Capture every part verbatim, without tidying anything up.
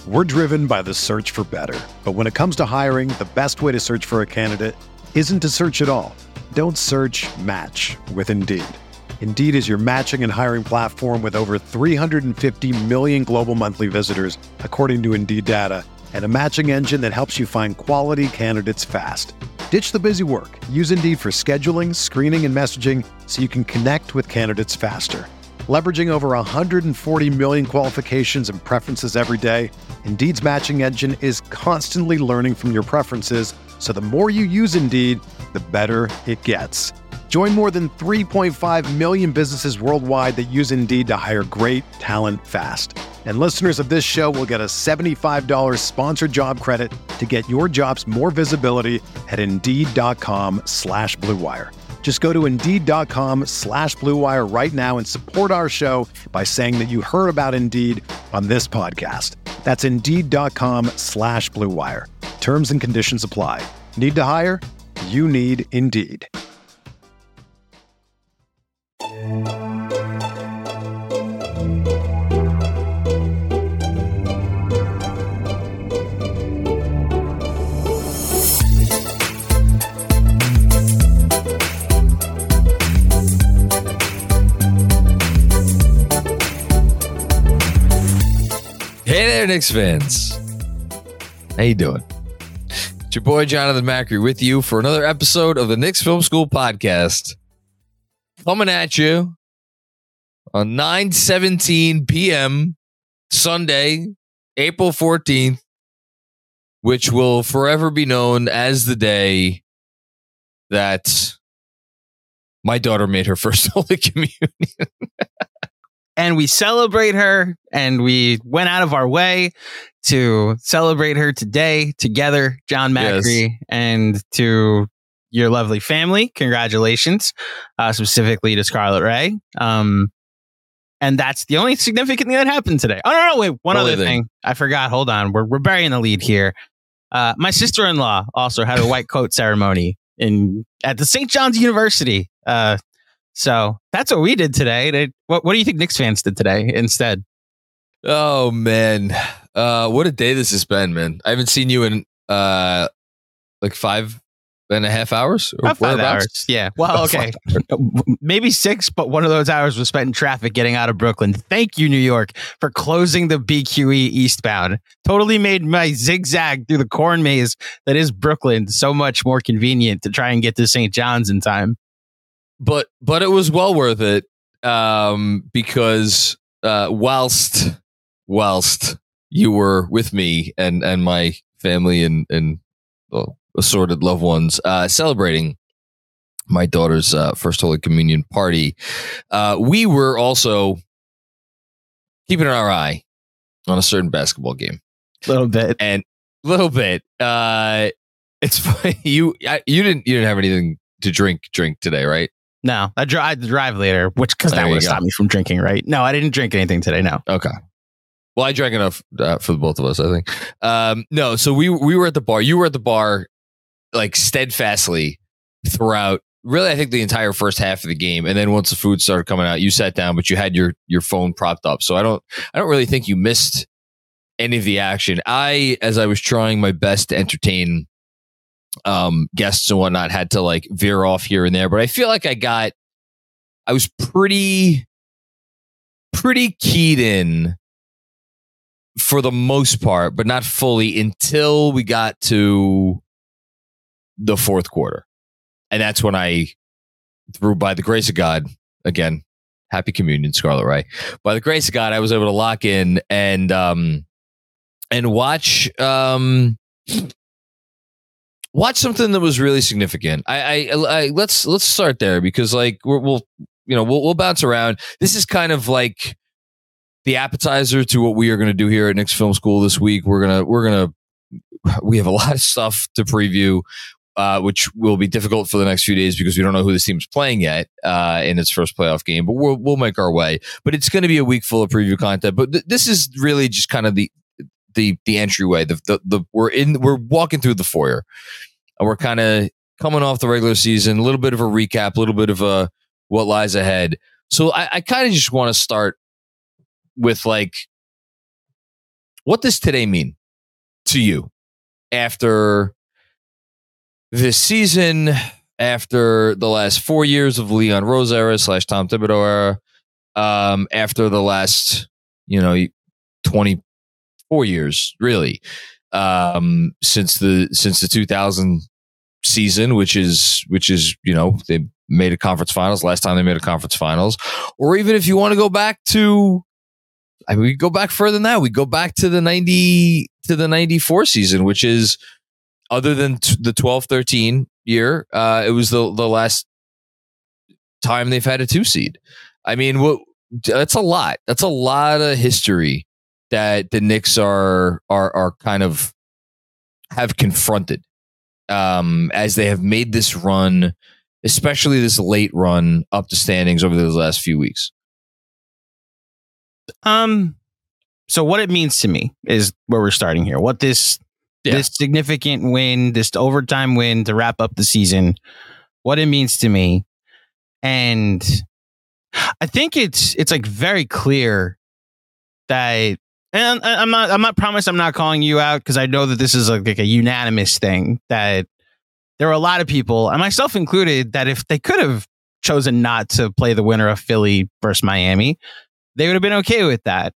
We're driven by the search for better. But when it comes to hiring, the best way to search for a candidate isn't to search at all. Don't search, match with Indeed. Indeed is your matching and hiring platform with over three hundred fifty million global monthly visitors, according to Indeed data, and a matching engine that helps you find quality candidates fast. Ditch the busy work. Use Indeed for scheduling, screening, and messaging so you can connect with candidates faster. Leveraging over one hundred forty million qualifications and preferences every day, Indeed's matching engine is constantly learning from your preferences, so the more you use Indeed, the better it gets. Join more than three point five million businesses worldwide that use Indeed to hire great talent fast. And listeners of this show will get a seventy-five dollars sponsored job credit to get your jobs more visibility at Indeed.com slash Blue Wire. Just go to Indeed.com slash Blue Wire right now and support our show by saying that you heard about Indeed on this podcast. That's Indeed.com slash Blue Wire. Terms and conditions apply. Need to hire? You need Indeed. Hey there, Knicks fans. How you doing? It's your boy, Jonathan Macri, with you for another episode of the Knicks Film School podcast. Coming at you on nine seventeen p.m. Sunday, April fourteenth, which will forever be known as the day that my daughter made her first Holy Communion. And we celebrate her, and we went out of our way to celebrate her today together, John Macri, yes. And to your lovely family. Congratulations, uh, specifically to Scarlett Ray. Um, and that's the only significant thing that happened today. Oh, no, no, wait. One only other thing. thing. I forgot. Hold on. We're, we're burying the lead here. Uh, my sister-in-law also had her white coat ceremony in at the Saint John's University. Uh So that's what we did today. They, what, what do you think Knicks fans did today instead? Oh, man. Uh, what a day this has been, man. I haven't seen you in uh, like five and a half hours? Or About five hours. Yeah. Well, okay. Maybe six, but one of those hours was spent in traffic getting out of Brooklyn. Thank you, New York, for closing the B Q E eastbound. Totally made my zigzag through the corn maze that is Brooklyn so much more convenient to try and get to Saint John's in time. But but it was well worth it um, because uh, whilst whilst you were with me and, and my family and and well, assorted loved ones uh, celebrating my daughter's uh, first Holy Communion party, uh, we were also keeping our eye on a certain basketball game. A little bit, and a little bit. Uh, it's funny you I, you didn't you didn't have anything to drink drink today, right? No, I drive, I drive later, which because that would have stopped me from drinking, right? No, I didn't drink anything today. No. Okay. Well, I drank enough uh, for the both of us, I think. Um, no, so we we were at the bar. You were at the bar, like steadfastly throughout. Really, I think the entire first half of the game, and then once the food started coming out, you sat down, but you had your your phone propped up. So I don't I don't really think you missed any of the action. I, as I was trying my best to entertain um guests and whatnot, had to like veer off here and there, but I feel like I got I was pretty pretty keyed in for the most part, but not fully until we got to the fourth quarter. And that's when I, through by the grace of God, again, happy communion, Scarlett Ray, by the grace of God, I was able to lock in and um and watch um Watch something that was really significant. I, I, I let's let's start there because like we're, we'll you know we'll we'll bounce around. This is kind of like the appetizer to what we are going to do here at Knicks Film School this week. We're gonna we're gonna we have a lot of stuff to preview, uh, which will be difficult for the next few days because we don't know who this team's playing yet uh, in its first playoff game. But we'll we'll make our way. But it's going to be a week full of preview content. But th- this is really just kind of the the the entryway. The the, the we're in we're walking through the foyer. And we're kind of coming off the regular season, a little bit of a recap, a little bit of a what lies ahead. So I, I kind of just want to start with like what does today mean to you after this season, after the last four years of Leon Rose era slash Tom Thibodeau era, um, after the last, you know, twenty-four years, really, um, since the since the two thousand season, which is which is you know, they made a conference finals last time they made a conference finals, or even if you want to go back to, I mean, we go back further than that. We go back to the ninety to the ninety-four season, which is, other than t- the twelve thirteen year, uh, it was the the last time they've had a two seed. I mean, what that's a lot. That's a lot of history that the Knicks are are are kind of have confronted um, as they have made this run, especially this late run up the standings over those last few weeks. Um, so what it means to me is where we're starting here. What this yeah. this significant win, this overtime win to wrap up the season, what it means to me, and I think it's it's like very clear that, and I'm not I'm not promised I'm not calling you out, because I know that this is like, like a unanimous thing, that there were a lot of people, and myself included, that if they could have chosen not to play the winner of Philly versus Miami, they would have been okay with that.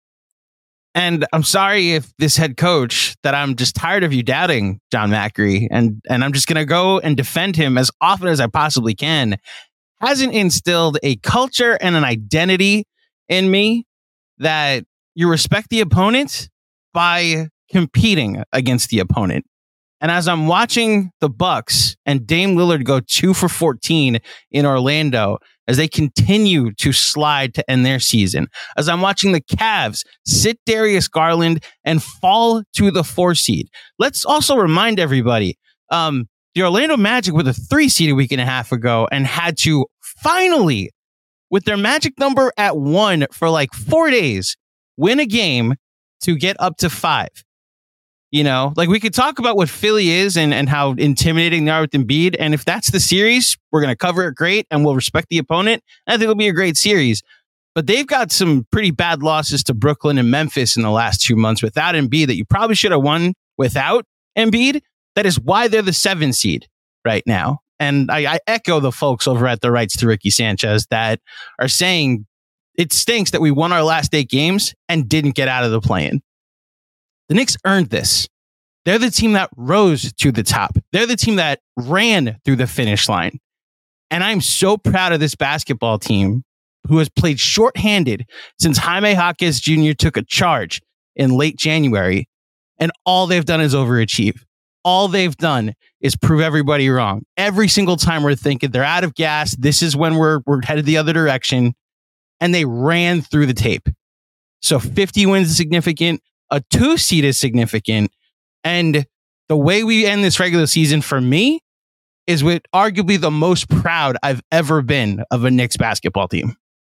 And I'm sorry if this head coach, that I'm just tired of you doubting John Macri, and and I'm just going to go and defend him as often as I possibly can, hasn't instilled a culture and an identity in me that you respect the opponent by competing against the opponent. And as I'm watching the Bucks and Dame Lillard go two for fourteen in Orlando, as they continue to slide to end their season, as I'm watching the Cavs sit Darius Garland and fall to the four seed. Let's also remind everybody, um, the Orlando Magic were the three seed a week and a half ago and had to finally, with their magic number at one for like four days, win a game to get up to five. You know, like, we could talk about what Philly is and, and how intimidating they are with Embiid. And if that's the series, we're going to cover it great and we'll respect the opponent. I think it'll be a great series. But they've got some pretty bad losses to Brooklyn and Memphis in the last two months without Embiid that you probably should have won without Embiid. That is why they're the seven seed right now. And I, I echo the folks over at the Rights to Ricky Sanchez that are saying it stinks that we won our last eight games and didn't get out of the play-in. The Knicks earned this. They're the team that rose to the top. They're the team that ran through the finish line. And I'm so proud of this basketball team, who has played shorthanded since Jaime Jaquez Junior took a charge in late January. And all they've done is overachieve. All they've done is prove everybody wrong. Every single time we're thinking they're out of gas, this is when we're we're headed the other direction. And they ran through the tape. So fifty wins is significant. A two seed is significant. And the way we end this regular season, for me, is with arguably the most proud I've ever been of a Knicks basketball team.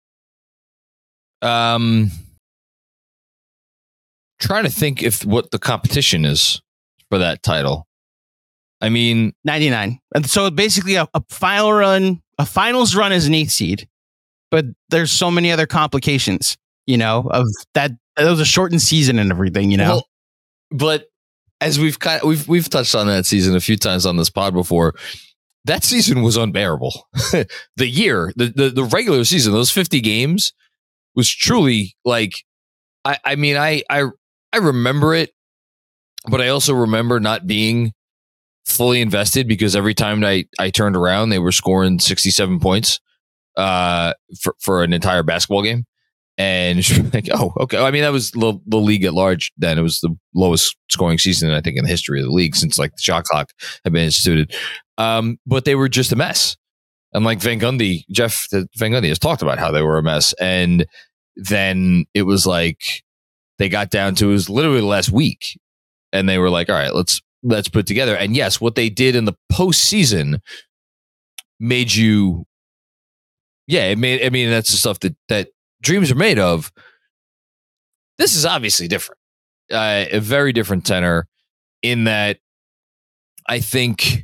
Um, trying to think if what the competition is for that title. I mean, ninety-nine. And so basically a, a final run, a finals run is an eighth seed, but there's so many other complications, you know, of that. It was a shortened season and everything, you know. Well, but as we've kind of, we've we've touched on that season a few times on this pod before, that season was unbearable. the year, the, the the regular season, those fifty games was truly like, I I mean, I I I remember it, but I also remember not being fully invested, because every time I I turned around, they were scoring sixty-seven points uh for for an entire basketball game. And like, oh, okay. I mean, that was the, the league at large then. It was the lowest scoring season, I think, in the history of the league since like the shot clock had been instituted. Um, but they were just a mess. And like Van Gundy, Jeff Van Gundy has talked about how they were a mess. And then it was like they got down to, it was literally the last week. And they were like, all right, let's let's put together. And yes, what they did in the postseason made you, yeah, it made, I mean, that's the stuff that, that, dreams are made of. This is obviously different, uh, a very different tenor in that I think,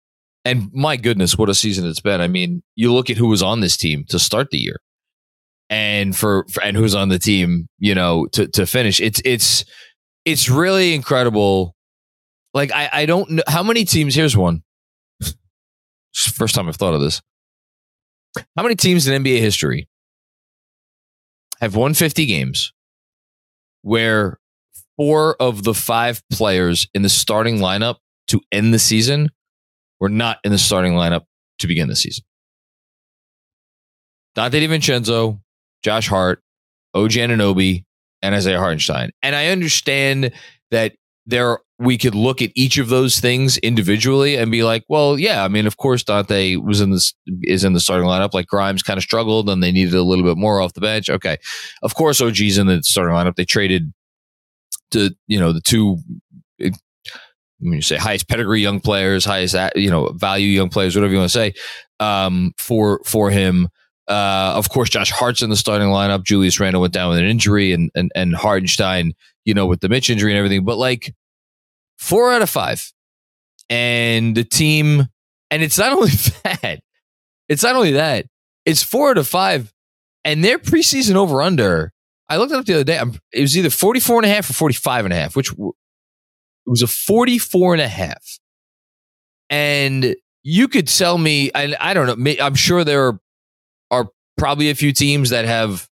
and my goodness, what a season it's been. I mean, you look at who was on this team to start the year, and for, for and who's on the team, you know, to to finish. It's it's it's really incredible. Like I I don't know how many teams. Here's one. First time I've thought of this. How many teams in N B A history have won fifty games where four of the five players in the starting lineup to end the season were not in the starting lineup to begin the season? Dante DiVincenzo, Josh Hart, O G Anunoby, and Isaiah Hartenstein. And I understand that there we could look at each of those things individually and be like, well, yeah, I mean, of course, Dante was in this is in the starting lineup. Like Grimes kind of struggled and they needed a little bit more off the bench. Okay. Of course, O G's in the starting lineup. They traded to, you know, the two, I mean, you say highest pedigree young players, highest, you know, value young players, whatever you want to say, um, for, for him. Uh, of course, Josh Hart's in the starting lineup. Julius Randle went down with an injury, and and and Hartenstein, you know, with the Mitch injury and everything. But like four out of five, and the team, and it's not only that, it's not only that, it's four out of five, and their preseason over under. I looked it up the other day. It was either forty-four and a half or forty-five and a half, which it was a forty-four and a half. And you could sell me, and I don't know, I'm sure there are. are probably a few teams that have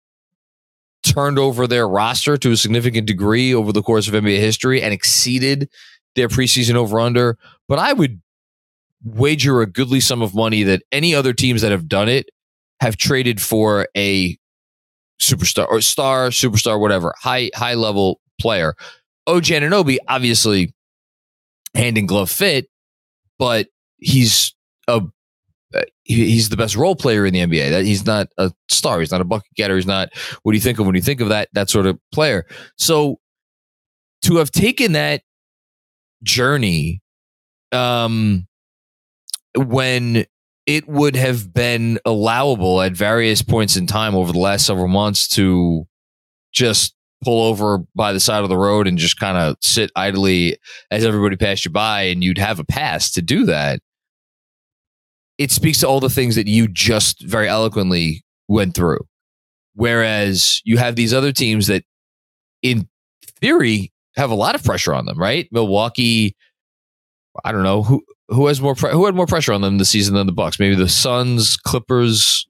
turned over their roster to a significant degree over the course of N B A history and exceeded their preseason over-under. But I would wager a goodly sum of money that any other teams that have done it have traded for a superstar or star, superstar, whatever, high high level player. O G Anunoby, obviously hand in glove fit, but he's a Uh, he's the best role player in the N B A. That he's not a star. He's not a bucket getter. He's not what do you think of when you think of that that sort of player. So to have taken that journey, um, when it would have been allowable at various points in time over the last several months to just pull over by the side of the road and just kind of sit idly as everybody passed you by, and you'd have a pass to do that. It speaks to all the things that you just very eloquently went through. Whereas you have these other teams that, in theory, have a lot of pressure on them, right? Milwaukee, I don't know who who has more pre- who had more pressure on them this season than the Bucks. Maybe the Suns, Clippers.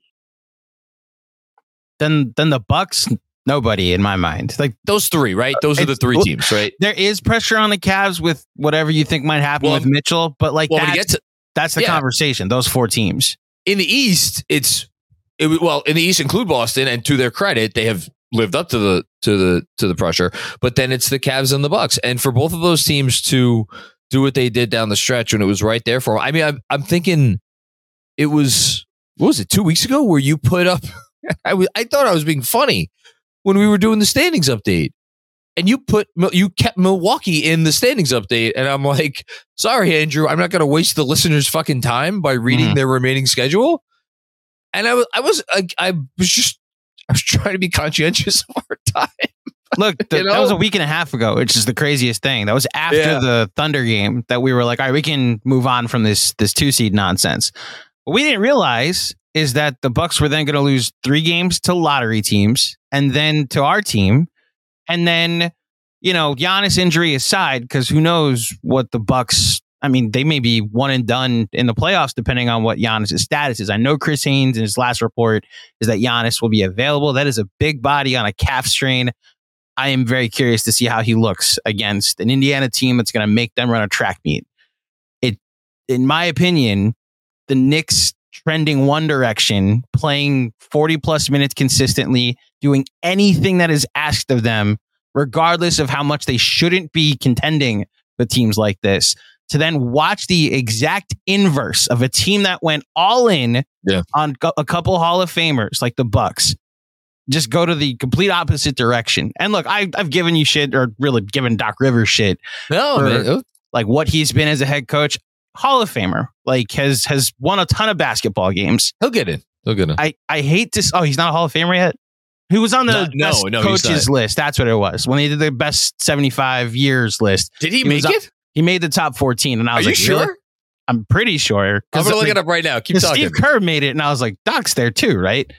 Then then the Bucks. Nobody in my mind. Like those three, right? Those are the three teams, right? There is pressure on the Cavs with whatever you think might happen well, with Mitchell, but like well, that's, to, that's the yeah. conversation. Those four teams in the East, it's it, well in the East include Boston, and to their credit, they have lived up to the to the to the pressure. But then it's the Cavs and the Bucks, and for both of those teams to do what they did down the stretch when it was right there for them. I mean, I'm, I'm thinking it was what was it two weeks ago where you put up. I was I thought I was being funny when we were doing the standings update, and you put you kept Milwaukee in the standings update, and I'm like, sorry, Andrew, I'm not going to waste the listeners' fucking time by reading mm-hmm. their remaining schedule. And I was, I was, I, I was just, I was trying to be conscientious of our time. Look, the, you know? That was a week and a half ago, which is the craziest thing. That was after yeah. the Thunder game that we were like, all right, we can move on from this this two seed nonsense. What we didn't realize is that the Bucks were then going to lose three games to lottery teams and then to our team. And then, you know, Giannis injury aside, because who knows what the Bucks, I mean, they may be one and done in the playoffs, depending on what Giannis' status is. I know Chris Haynes in his last report is that Giannis will be available. That is a big body on a calf strain. I am very curious to see how he looks against an Indiana team that's going to make them run a track meet. It, in my opinion, the Knicks trending one direction, playing forty plus minutes consistently, doing anything that is asked of them, regardless of how much they shouldn't be contending with teams like this, to then watch the exact inverse of a team that went all in yeah. on a couple Hall of Famers like the Bucks, just go to the complete opposite direction. And look, I, I've given you shit, or really given Doc Rivers shit. No, for, man. Like what he's been as a head coach. Hall of Famer, like has has won a ton of basketball games. He'll get in. He'll get in. I, I hate to. Oh, he's not a Hall of Famer yet. He was on the not, best no, no, coaches list. That's what it was when they did the best seventy-five years list. Did he, he make it? Up, he made the top fourteen, and I was Are like, you sure? Really? I'm pretty sure. I'm gonna look like, it up right now. Keep talking. Steve Kerr made it, and I was like, Doc's there too, right?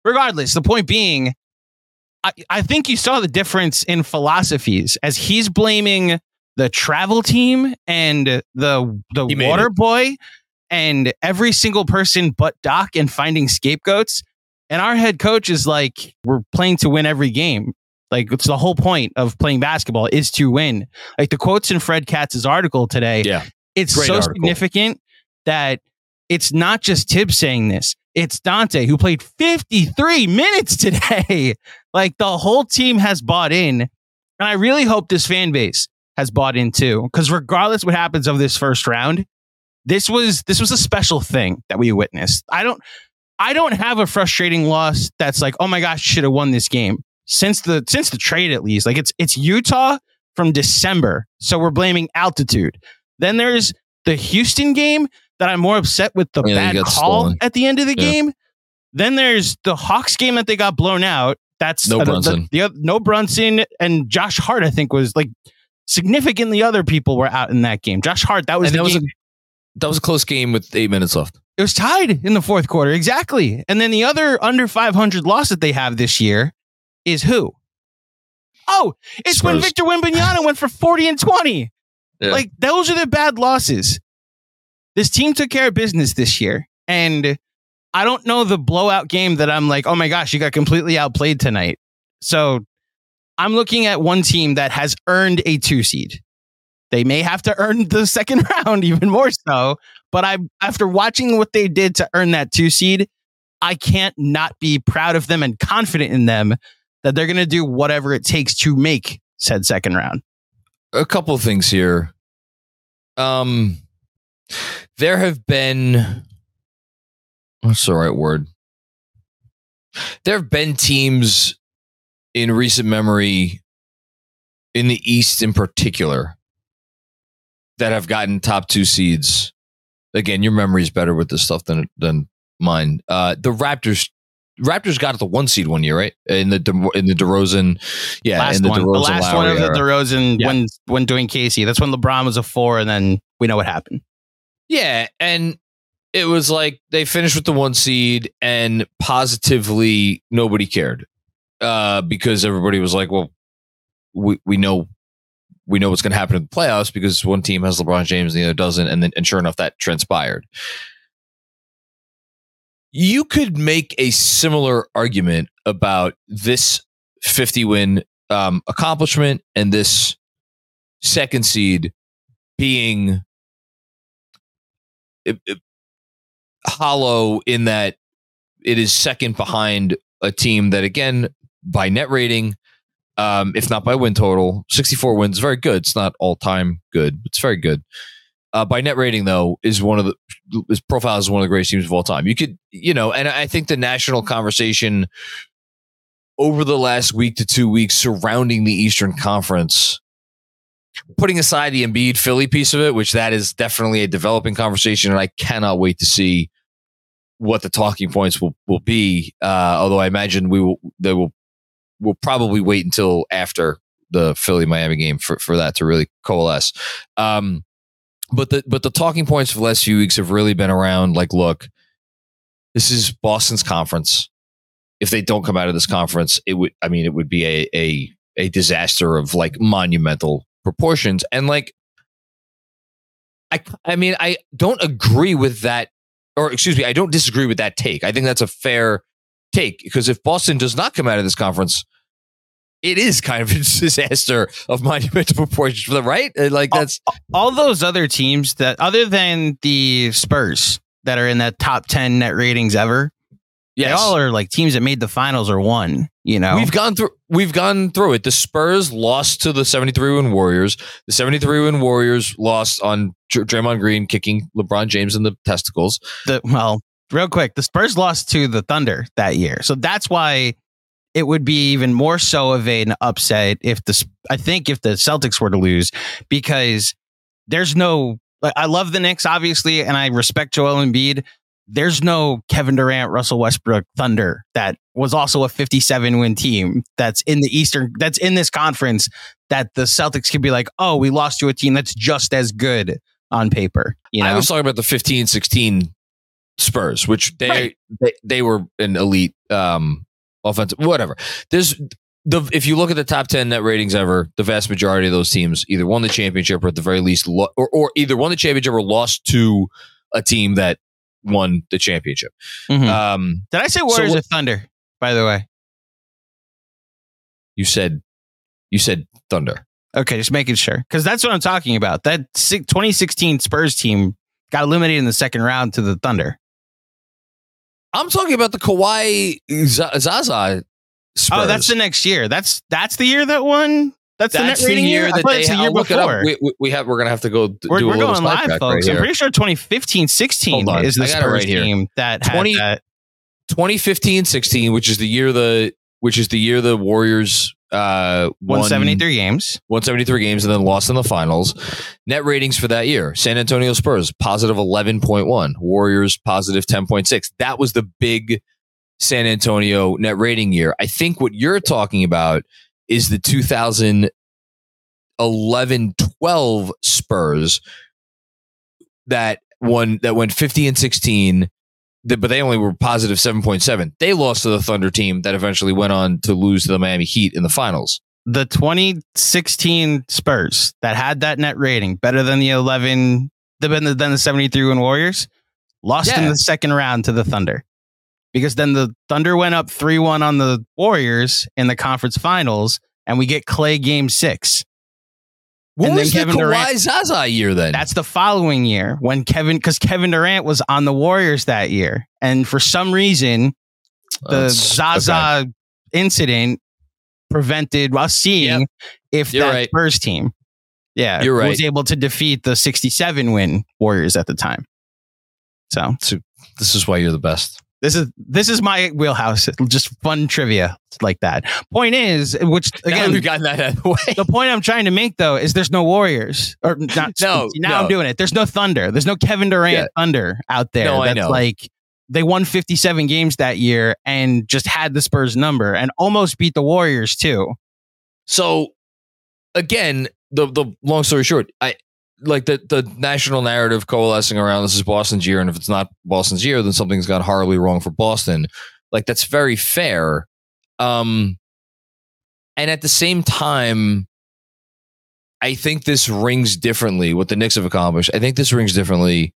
regardless, the point being, I, I think you saw the difference in philosophies as he's blaming the travel team and the the water boy and every single person but Doc and finding scapegoats. And our head coach is like, we're playing to win every game. Like, it's the whole point of playing basketball is to win. Like the quotes in Fred Katz's article today. Yeah. It's Great so article. significant that it's not just Tibbs saying this. It's Dante, who played fifty-three minutes today. Like, the whole team has bought in. And I really hope this fan base has bought in too. Because regardless what happens of this first round, this was this was a special thing that we witnessed. I don't I don't have a frustrating loss that's like, oh my gosh, should have won this game. Since the since the trade, at least. Like, it's it's Utah from December. So we're blaming altitude. Then there's the Houston game that I'm more upset with the Yeah, bad call stolen. at the end of the Yeah. game. Then there's the Hawks game that they got blown out. That's No uh, the- Brunson. The, the, no Brunson and Josh Hart, I think, was like significantly other people were out in that game. Josh Hart, that was And the that was, game. a, that was a close game with eight minutes left. It was tied in the fourth quarter. Exactly. And then the other under five hundred loss that they have this year is who? Oh, it's Spurs. when Victor Wembanyama went for forty and twenty. Yeah. Like, those are the bad losses. This team took care of business this year. And I don't know the blowout game that I'm like, oh my gosh, you got completely outplayed tonight. So I'm looking at one team that has earned a two seed. They may have to earn the second round even more so. But I, after watching what they did to earn that two seed, I can't not be proud of them and confident in them that they're going to do whatever it takes to make said second round. A couple of things here. Um, there have been, what's the right word? There have been teams in recent memory, in the East in particular, that have gotten top two seeds. Again, your memory is better with this stuff than than mine. Uh, the Raptors. Raptors got the one seed one year, right? In the De, in the DeRozan, yeah, last in the one, DeRozan the last Lowry one of the era. DeRozan Yeah. when when doing Casey. That's when LeBron was a four, and then we know what happened. Yeah, and it was like they finished with the one seed, and positively nobody cared uh, because everybody was like, "Well, we we know we know what's going to happen in the playoffs because one team has LeBron James and the other doesn't," and then and sure enough, that transpired. You could make a similar argument about this fifty win um, accomplishment and this second seed being it, it, hollow in that it is second behind a team that, again, by net rating, um, if not by win total, sixty-four wins, very good. It's not all time good, but it's very good. Uh, by net rating, though, is one of the his profile is one of the greatest teams of all time. You could, you know, and I think the national conversation over the last week to two weeks surrounding the Eastern Conference, putting aside the Embiid Philly piece of it, which that is definitely a developing conversation, and I cannot wait to see what the talking points will will be. Uh, although I imagine we will, they will, will probably wait until after the Philly Miami game for for that to really coalesce. Um, But the but the talking points for the last few weeks have really been around like, look, this is Boston's conference. If they don't come out of this conference, it would I mean it would be a a a disaster of like monumental proportions. And like I I mean I don't agree with that, or excuse me, I don't disagree with that take. I think that's a fair take, because if Boston does not come out of this conference, it is kind of a disaster of monumental proportions for them, right? Like that's all, all those other teams that, other than the Spurs that are in that top ten net ratings ever, yes. they all are like teams that made the finals or won. You know, We've gone through we've gone through it. The Spurs lost to the seventy-three win Warriors. The seventy-three win Warriors lost on Dr- Draymond Green kicking LeBron James in the testicles. the well, real quick, the Spurs lost to the Thunder that year, so that's why it would be even more so of an upset if the I think if the Celtics were to lose, because there's no. Like, I love the Knicks, obviously, and I respect Joel Embiid. There's no Kevin Durant, Russell Westbrook Thunder that was also a fifty-seven win team that's in the Eastern, that's in this conference, that the Celtics could be like, oh, we lost to a team that's just as good on paper. You know, I was talking about the fifteen sixteen Spurs, which they, Right. they they were an elite um, offensive, whatever. There's the if you look at the top ten net ratings ever, the vast majority of those teams either won the championship or at the very least, lo- or, or either won the championship or lost to a team that won the championship. Mm-hmm. Um, Did I say Warriors so, or Thunder? By the way, you said you said Thunder. Okay, just making sure, because that's what I'm talking about. That twenty sixteen Spurs team got eliminated in the second round to the Thunder. I'm talking about the Kawhi Zaza Spurs. Oh, that's the next year. That's that's the year that won. That's, that's the, net the year, year that they the year look before. it up. We, we, we have. We're gonna have to go. D- we're do we're a going live, folks. Right I'm pretty sure twenty fifteen sixteen is the Spurs right team here. that twenty, had that. twenty fifteen sixteen, which is the year the which is the year the Warriors uh, won one seventy-three games, one seventy-three games, and then lost in the finals. Net ratings for that year: San Antonio Spurs positive eleven point one, Warriors positive ten point six. That was the big San Antonio net rating year. I think what you're talking about is the two thousand eleven twelve Spurs that won that went fifty and sixteen, but they only were positive seven point seven. They lost to the Thunder team that eventually went on to lose to the Miami Heat in the finals. The twenty sixteen Spurs that had that net rating better than the eleven than the, than the seventy-three win Warriors lost yeah. in the second round to the Thunder. Because then the Thunder went up three one on the Warriors in the conference finals, and we get Clay game six. What and was then Kevin the Kawhi Durant, Zaza year then? That's the following year when Kevin, because Kevin Durant was on the Warriors that year. And for some reason, the uh, Zaza okay. incident prevented us seeing yep. if You're that right. Spurs team yeah, You're right. was able to defeat the sixty-seven win Warriors at the time. So, so this is why you're the best. This is this is my wheelhouse. Just fun trivia like that. Point is, which again, we've gotten that out of the way. The point I'm trying to make though is there's no Warriors or not. no, now no. I'm doing it. There's no Thunder. There's no Kevin Durant yeah. Thunder out there. No, that's I know. Like they won fifty-seven games that year and just had the Spurs number and almost beat the Warriors too. So again, the the long story short, I. Like the, the national narrative coalescing around this is Boston's year, and if it's not Boston's year, then something's gone horribly wrong for Boston. Like that's very fair. Um, and at the same time, I think this rings differently. What the Knicks have accomplished, I think this rings differently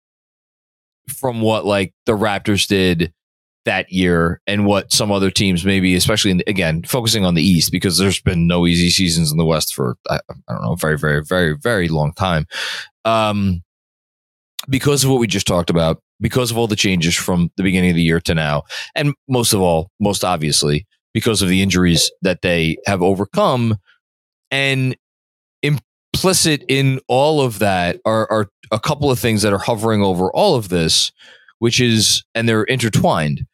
from what like the Raptors did that year and what some other teams maybe, especially in the, again, focusing on the East, because there's been no easy seasons in the West for, I, I don't know, very, very, very, very long time. Um, because of what we just talked about, because of all the changes from the beginning of the year to now, and most of all, most obviously, because of the injuries that they have overcome. And implicit in all of that are, are a couple of things that are hovering over all of this, which is, and they're intertwined.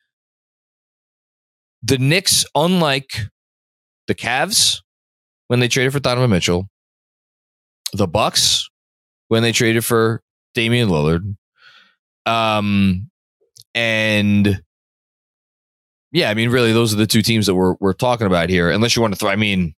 The Knicks, unlike the Cavs when they traded for Donovan Mitchell, the Bucks when they traded for Damian Lillard, um, and yeah, I mean, really, those are the two teams that we're we're talking about here. Unless you want to throw, I mean,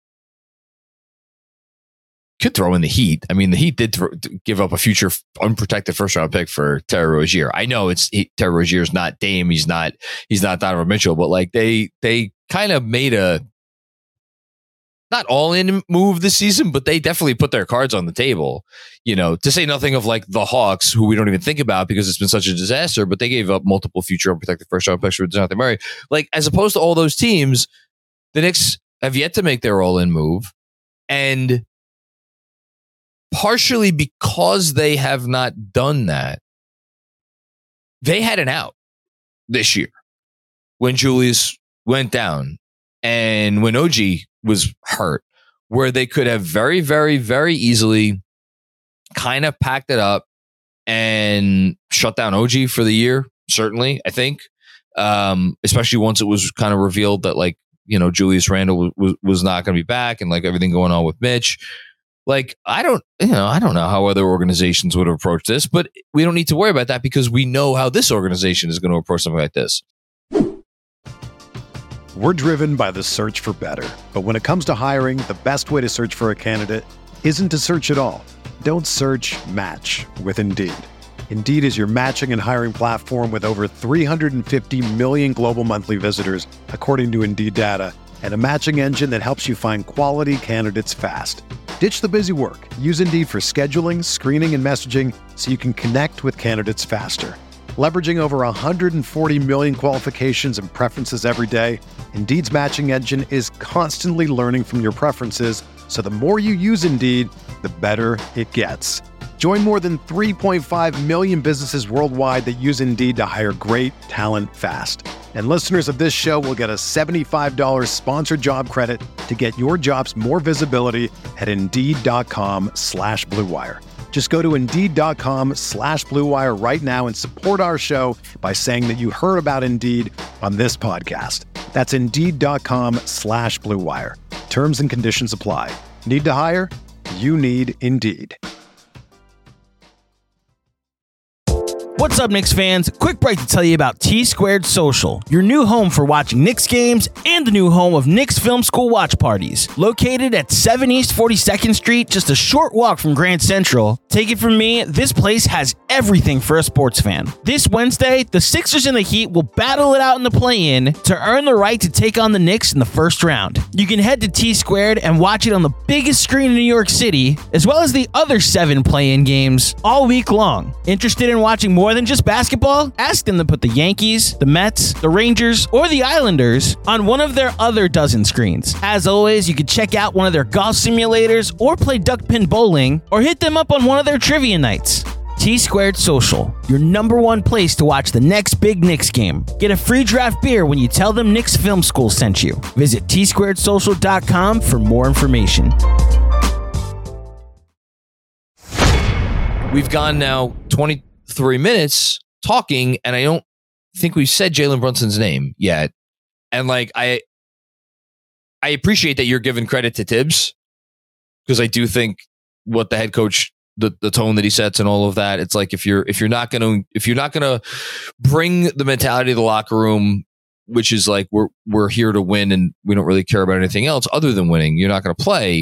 could throw in the Heat. I mean, the Heat did throw, give up a future unprotected first round pick for Terry Rozier. I know it's he, Terry Rozier's not Dame. He's not he's not Donovan Mitchell, but like they they kind of made a not all in move this season, but they definitely put their cards on the table. You know, to say nothing of like the Hawks, who we don't even think about because it's been such a disaster. But they gave up multiple future unprotected first round picks for Dejounte Murray. Like as opposed to all those teams, the Knicks have yet to make their all in move, and partially because they have not done that, they had an out this year when Julius went down and when O G was hurt, where they could have very, very, very easily kind of packed it up and shut down O G for the year. Certainly, I think, um, especially once it was kind of revealed that like, you know, Julius Randle was, was not going to be back and like everything going on with Mitch. Like, I don't, you know, I don't know how other organizations would approach this, but we don't need to worry about that because we know how this organization is going to approach something like this. We're driven by the search for better. But when it comes to hiring, the best way to search for a candidate isn't to search at all. Don't search, match with Indeed. Indeed is your matching and hiring platform with over three hundred fifty million global monthly visitors, according to Indeed data, and a matching engine that helps you find quality candidates fast. Ditch the busy work. Use Indeed for scheduling, screening, and messaging so you can connect with candidates faster. Leveraging over one hundred forty million qualifications and preferences every day, Indeed's matching engine is constantly learning from your preferences, so the more you use Indeed, the better it gets. Join more than three point five million businesses worldwide that use Indeed to hire great talent fast. And listeners of this show will get a seventy-five dollars sponsored job credit to get your jobs more visibility at Indeed.com slash Blue Wire. Just go to Indeed.com slash Blue Wire right now and support our show by saying that you heard about Indeed on this podcast. That's Indeed.com slash Blue Wire. Terms and conditions apply. Need to hire? You need Indeed. What's up, Knicks fans? Quick break to tell you about T-Squared Social, your new home for watching Knicks games and the new home of Knicks Film School watch parties. Located at seven East forty-second Street, just a short walk from Grand Central. Take it from me, this place has everything for a sports fan. This Wednesday, the Sixers and the Heat will battle it out in the play-in to earn the right to take on the Knicks in the first round. You can head to T-Squared and watch it on the biggest screen in New York City, as well as the other seven play-in games all week long. Interested in watching more than just basketball? Ask them to put the Yankees, the Mets, the Rangers, or the Islanders on one of their other dozen screens. As always, you can check out one of their golf simulators or play duck pin bowling or hit them up on one of their trivia nights. T-Squared Social, your number one place to watch the next big Knicks game. Get a free draft beer when you tell them Knicks Film School sent you. Visit T squared social dot com for more information. We've gone now twenty-three minutes talking, and I don't think we've said Jalen Brunson's name yet. And like, I, I appreciate that you're giving credit to Tibbs, because I do think what the head coach, the, the tone that he sets and all of that, it's like, if you're, if you're not going to, if you're not going to bring the mentality of the locker room, which is like, we're, we're here to win and we don't really care about anything else other than winning, you're not going to play.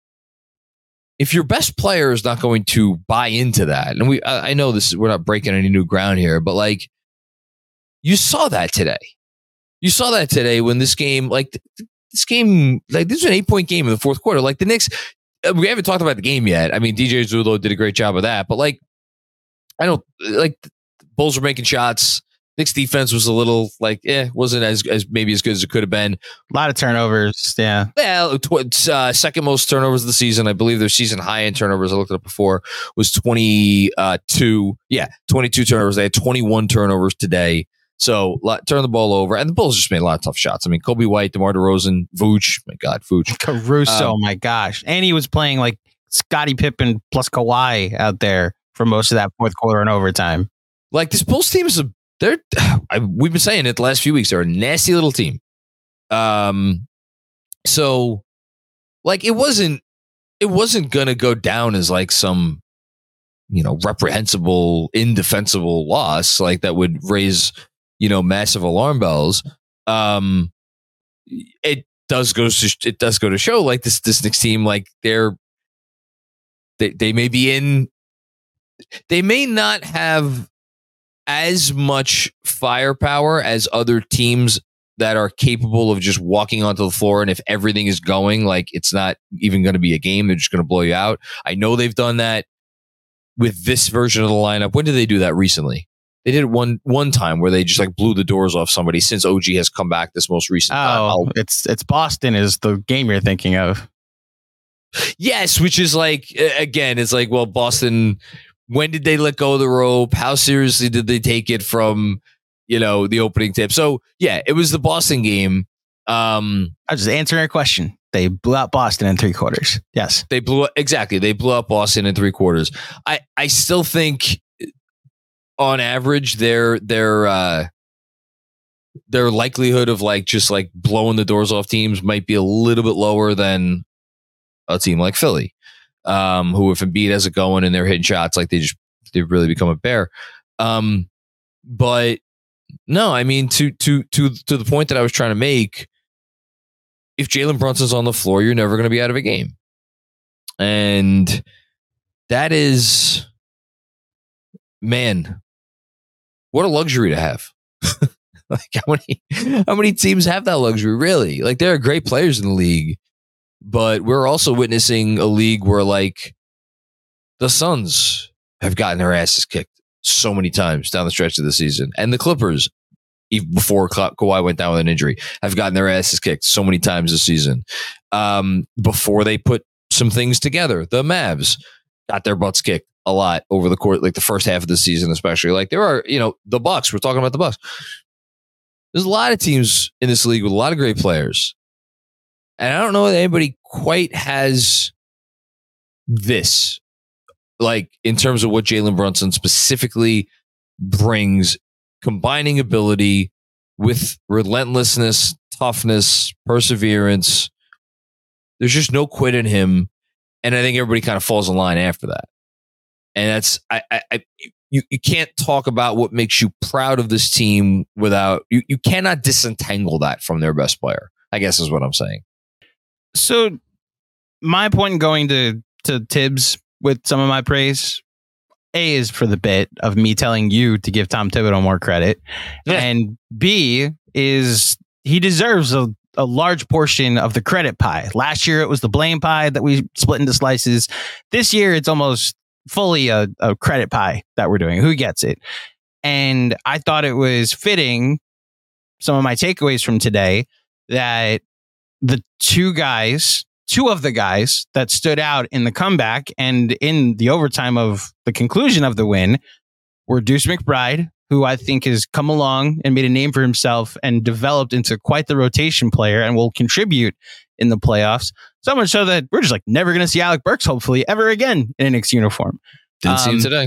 If your best player is not going to buy into that, and we, I, I know this is, we're not breaking any new ground here, but like, you saw that today. You saw that today when this game, like this game, like this was an eight point game in the fourth quarter. Like the Knicks, we haven't talked about the game yet. I mean, D J Zulo did a great job of that, but like, I don't like the Bulls were making shots. Knicks defense was a little like, eh, wasn't as, as maybe as good as it could have been. A lot of turnovers. Yeah. Well, tw- uh, second most turnovers of the season. I believe their season high in turnovers, I looked it up before, was twenty-two. Yeah, twenty-two turnovers. They had twenty-one turnovers today. So lot, turn the ball over. And the Bulls just made a lot of tough shots. I mean, Kobe White, DeMar DeRozan, Vooch. My God, Vooch. Caruso, um, my gosh. And he was playing like Scottie Pippen plus Kawhi out there for most of that fourth quarter and overtime. Like this Bulls team is a, they're, I, we've been saying it the last few weeks, they're a nasty little team. Um, so like it wasn't, it wasn't going to go down as like some, you know, reprehensible, indefensible loss like that would raise, you know, massive alarm bells. Um, it does go to, it does go to show like this, this Knicks team, like they're, they, they may be in, they may not have as much firepower as other teams that are capable of just walking onto the floor. And if everything is going, like it's not even going to be a game, they're just going to blow you out. I know they've done that with this version of the lineup. When did they do that recently? They did it one one time where they just like blew the doors off somebody since O G has come back this most recent time. Oh, I'll, it's it's Boston is the game you're thinking of. Yes, which is like, again, it's like, well, Boston, when did they let go of the rope? How seriously did they take it from, you know, the opening tip? So yeah, it was the Boston game. Um, I was just answering a question. They blew out Boston in three quarters. Yes. They blew up, exactly. They blew up Boston in three quarters. I, I still think on average, their, their, uh, their likelihood of like, just like blowing the doors off teams might be a little bit lower than a team like Philly, um, who if Embiid has it going and they're hitting shots, like they just, they've really become a bear. Um, but no, I mean, to, to, to, to the point that I was trying to make, if Jalen Brunson's on the floor, you're never going to be out of a game. And that is man, what a luxury to have. Like how many, how many teams have that luxury? Really? Like there are great players in the league, but we're also witnessing a league where like the Suns have gotten their asses kicked so many times down the stretch of the season, and the Clippers, even before Ka- Kawhi went down with an injury, have gotten their asses kicked so many times this season. Um, before they put some things together, the Mavs got their butts kicked a lot over the court, like the first half of the season, especially. Like there are, you know, the Bucks. We're talking about the Bucks. There's a lot of teams in this league with a lot of great players. And I don't know that anybody quite has this, like in terms of what Jalen Brunson specifically brings, combining ability with relentlessness, toughness, perseverance. There's just no quit in him. And I think everybody kind of falls in line after that. And that's, I, I, I You, you can't talk about what makes you proud of this team without you. You cannot disentangle that from their best player, I guess is what I'm saying. So my point in going to, to Tibbs with some of my praise, A, is for the bit of me telling you to give Tom Thibodeau more credit. Yeah. And B is he deserves a, a large portion of the credit pie. Last year, it was the blame pie that we split into slices. This year, it's almost fully a, a credit pie that we're doing. Who gets it? And I thought it was fitting, some of my takeaways from today, that the two guys, two of the guys that stood out in the comeback and in the overtime of the conclusion of the win were Deuce McBride, who I think has come along and made a name for himself and developed into quite the rotation player and will contribute in the playoffs. So much so that we're just like never going to see Alec Burks, hopefully, ever again in a Knicks uniform. Didn't um, see him today.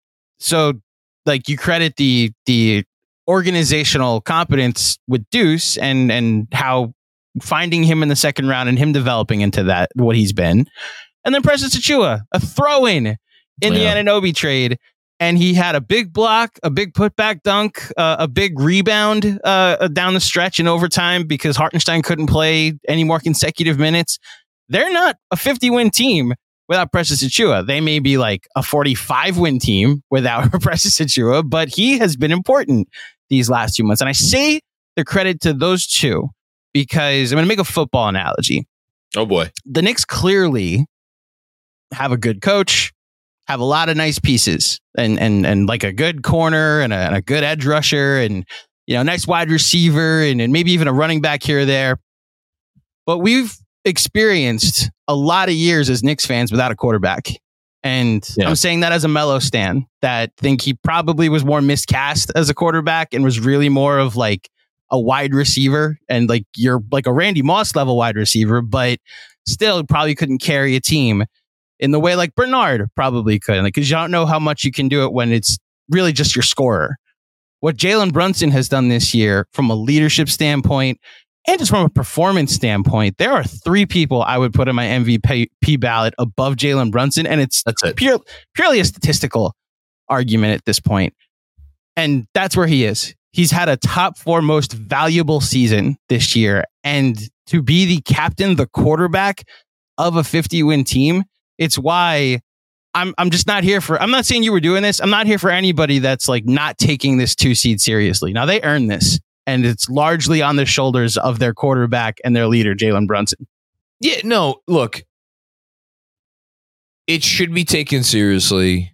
So, like, you credit the the organizational competence with Deuce and and how finding him in the second round and him developing into that, what he's been. And then Precious Achiuwa, a throw-in in yeah. the Anunoby trade. And he had a big block, a big putback dunk, uh, a big rebound uh, down the stretch in overtime because Hartenstein couldn't play any more consecutive minutes. They're not a fifty-win team without Precious Achiuwa. They may be like a forty-five-win team without Precious Achiuwa, but he has been important these last two months. And I say the credit to those two because I'm going to make a football analogy. Oh, boy. The Knicks clearly have a good coach, have a lot of nice pieces and and and like a good corner and a, and a good edge rusher and, you know, nice wide receiver and, and maybe even a running back here or there. But we've experienced a lot of years as Knicks fans without a quarterback. And yeah. I'm saying that as a Melo stan that think he probably was more miscast as a quarterback and was really more of like a wide receiver and like you're like a Randy Moss level wide receiver, but still probably couldn't carry a team in the way like Bernard probably could. Like, because you don't know how much you can do it when it's really just your scorer. What Jalen Brunson has done this year from a leadership standpoint and just from a performance standpoint, there are three people I would put in my M V P ballot above Jalen Brunson. And it's that's it. Pure, purely a statistical argument at this point. And that's where he is. He's had a top four most valuable season this year. And to be the captain, the quarterback of a fifty-win team, it's why I'm I'm just not here for, I'm not saying you were doing this. I'm not here for anybody that's like not taking this two seed seriously. Now they earned this and it's largely on the shoulders of their quarterback and their leader, Jalen Brunson. Yeah, no, look, it should be taken seriously.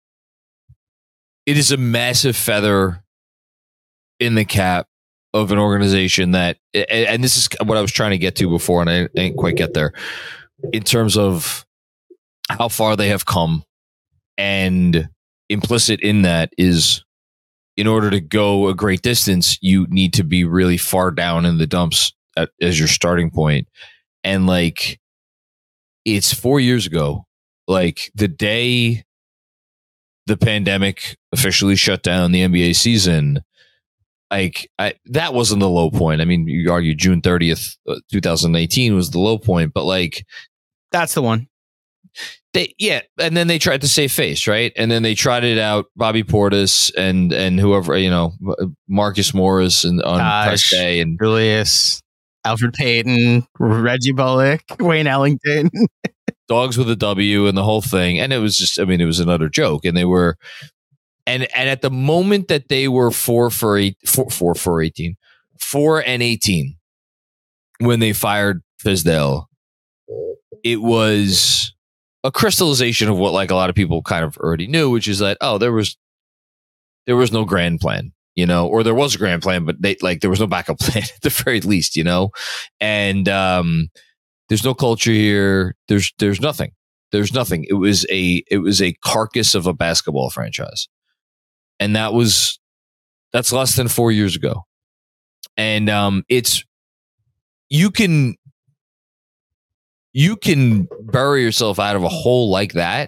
It is a massive feather in the cap of an organization that, and this is what I was trying to get to before and I didn't quite get there in terms of how far they have come. And implicit in that is in order to go a great distance, you need to be really far down in the dumps at, as your starting point. And like, it's four years ago, like the day the pandemic officially shut down the N B A season, like I, that wasn't the low point. I mean, you argue June thirtieth, twenty eighteen was the low point, but like, that's the one. They yeah, and then they tried to save face, right? And then they tried it out, Bobby Portis and and whoever, you know, Marcus Morris and on Gosh, press day and Julius, Alfred Payton, Reggie Bullock, Wayne Ellington, dogs with a W and the whole thing. And it was just, I mean, it was another joke. And they were And and at the moment that they were four for eight, four, four for eighteen, four and eighteen, when they fired Fizdale, it was a crystallization of what like a lot of people kind of already knew, which is that oh, there was there was no grand plan, you know, or there was a grand plan, but they like there was no backup plan at the very least, you know, and um, there's no culture here. There's there's nothing. There's nothing. It was a it was a carcass of a basketball franchise. And that was, that's less than four years ago. And um, it's, you can, you can bury yourself out of a hole like that.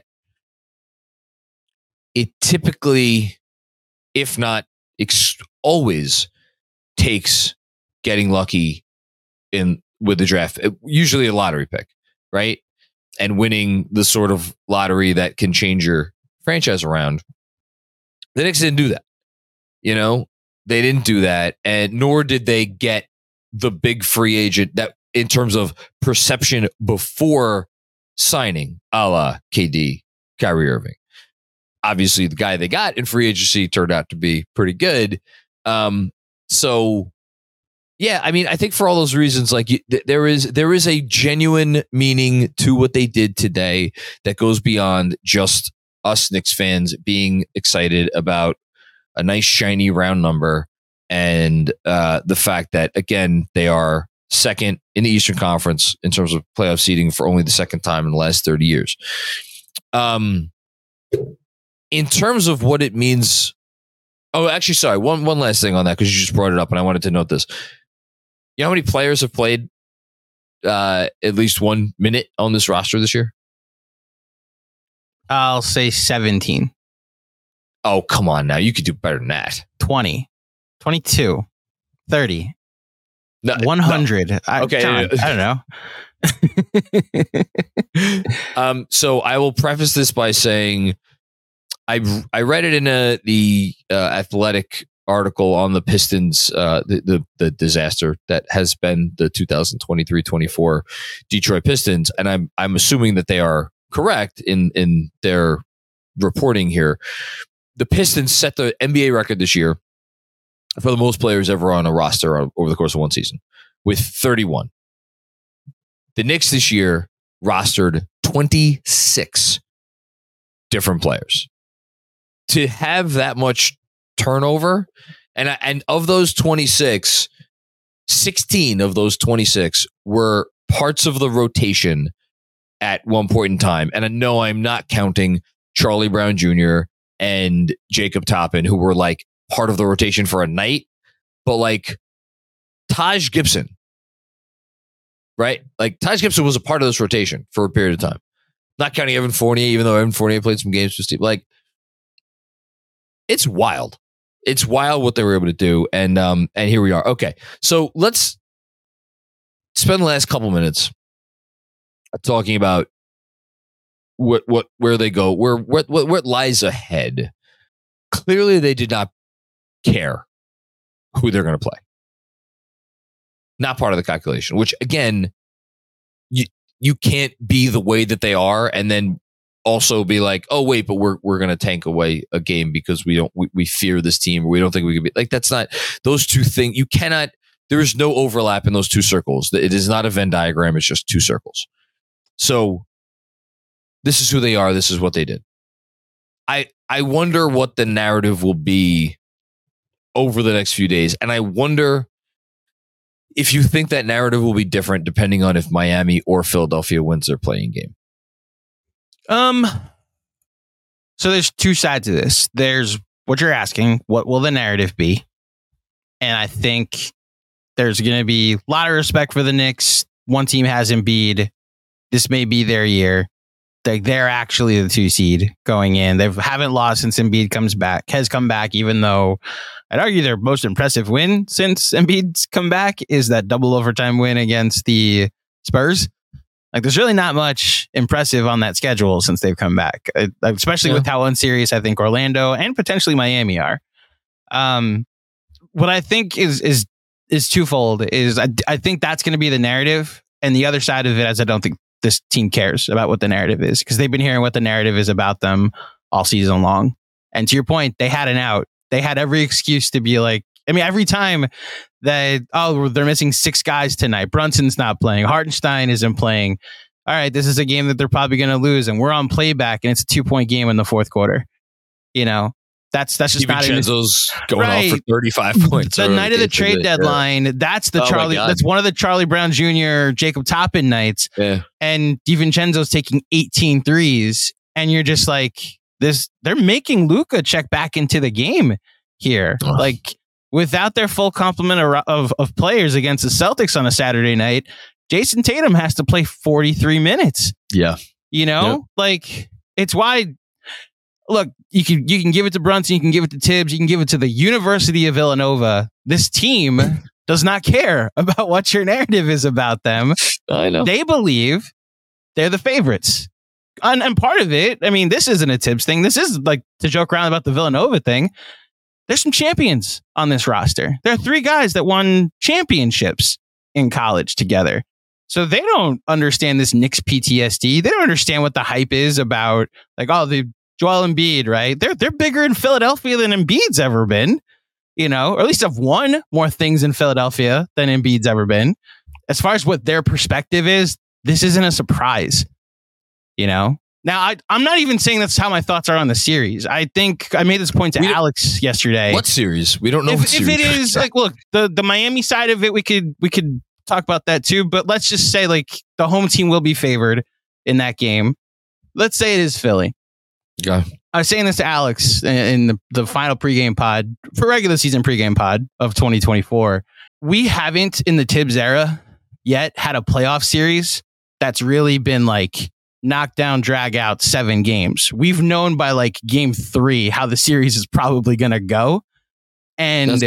It typically, if not ex- always, takes getting lucky in with the draft. It, usually a lottery pick, right? And winning the sort of lottery that can change your franchise around. The Knicks didn't do that. You know, they didn't do that. And nor did they get the big free agent that in terms of perception before signing, a la K D, Kyrie Irving. Obviously, the guy they got in free agency turned out to be pretty good. Um, so, yeah, I mean, I think for all those reasons, like th- there is there is a genuine meaning to what they did today that goes beyond just us Knicks fans being excited about a nice shiny round number and uh, the fact that, again, they are second in the Eastern Conference in terms of playoff seeding for only the second time in the last thirty years. Um, in terms of what it means. Oh, actually, sorry. One, one last thing on that, because you just brought it up and I wanted to note this. You know how many players have played uh, at least one minute on this roster this year? I'll say seventeen. Oh, come on now. You could do better than that. twenty. twenty-two. thirty. No, one hundred. No. I, okay. John, I don't know. um, so I will preface this by saying I I read it in a, the uh, Athletic article on the Pistons, uh, the, the the disaster that has been the two thousand twenty-three twenty-four Detroit Pistons, and I'm I'm assuming that they are correct in in their reporting here. The Pistons set the N B A record this year for the most players ever on a roster over the course of one season with thirty-one. The Knicks this year rostered twenty-six different players. To have that much turnover, and and of those twenty-six, sixteen of those twenty-six were parts of the rotation at one point in time. And I know I'm not counting Charlie Brown Junior and Jacob Toppin, who were like part of the rotation for a night, but like Taj Gibson, right? Like Taj Gibson was a part of this rotation for a period of time. Not counting Evan Fournier, even though Evan Fournier played some games for Steve. Like, it's wild. It's wild what they were able to do. And um, and here we are. Okay. So let's spend the last couple minutes talking about what what where they go, where what what what lies ahead. Clearly, they did not care who they're going to play. Not part of the calculation. Which again, you you can't be the way that they are, and then also be like, oh wait, but we're we're going to tank away a game because we don't we, we fear this team, or we don't think we can be like. That's not those two things. You cannot. There is no overlap in those two circles. It is not a Venn diagram. It's just two circles. So this is who they are. This is what they did. I I wonder what the narrative will be over the next few days. And I wonder if you think that narrative will be different depending on if Miami or Philadelphia wins their playing game. Um, so there's two sides to this. There's what you're asking. What will the narrative be? And I think there's going to be a lot of respect for the Knicks. One team has Embiid. This may be their year. Like they're actually the two seed going in. They haven't lost since Embiid comes back, has come back, even though I'd argue their most impressive win since Embiid's come back is that double overtime win against the Spurs. Like there's really not much impressive on that schedule since they've come back, especially yeah. with how unserious I think Orlando and potentially Miami are. Um, what I think is is is twofold is I, I think that's going to be the narrative, and the other side of it is I don't think this team cares about what the narrative is because they've been hearing what the narrative is about them all season long. And to your point, they had an out. They had every excuse to be like, I mean, every time that, oh, they're missing six guys tonight. Brunson's not playing. Hartenstein isn't playing. All right, this is a game that they're probably going to lose, and we're on playback, and it's a two-point game in the fourth quarter. You know, that's that's just not DiVincenzo's going right. off for thirty-five points. The night of the trade deadline, yeah. that's the oh Charlie. That's one of the Charlie Brown Junior, Jacob Toppin nights. Yeah. And DiVincenzo's taking eighteen threes, and you're just like, this. They're making Luka check back into the game here, oh. like without their full complement of, of of players against the Celtics on a Saturday night. Jason Tatum has to play forty-three minutes. Yeah. You know, yep. like it's why, look, you can, you can give it to Brunson, you can give it to Tibbs, you can give it to the University of Villanova. This team does not care about what your narrative is about them. I know. They believe they're the favorites. And, and part of it, I mean, this isn't a Tibbs thing. This is like to joke around about the Villanova thing. There's some champions on this roster. There are three guys that won championships in college together. So they don't understand this Knicks P T S D. They don't understand what the hype is about, like, oh, the Joel Embiid, right? They're they're bigger in Philadelphia than Embiid's ever been, you know, or at least have won more things in Philadelphia than Embiid's ever been. As far as what their perspective is, this isn't a surprise, you know? Now, I, I'm not even saying that's how my thoughts are on the series. I think I made this point to Alex yesterday. What series? We don't know if, what series. If it is, like, look, the, the Miami side of it, we could we could talk about that too, but let's just say, like, the home team will be favored in that game. Let's say it is Philly. Yeah. I was saying this to Alex in the, the final pregame pod for regular season pregame pod of twenty twenty-four. We haven't in the Tibbs era yet had a playoff series that's really been like knock down, drag out seven games. We've known by like game three how the series is probably going to go. And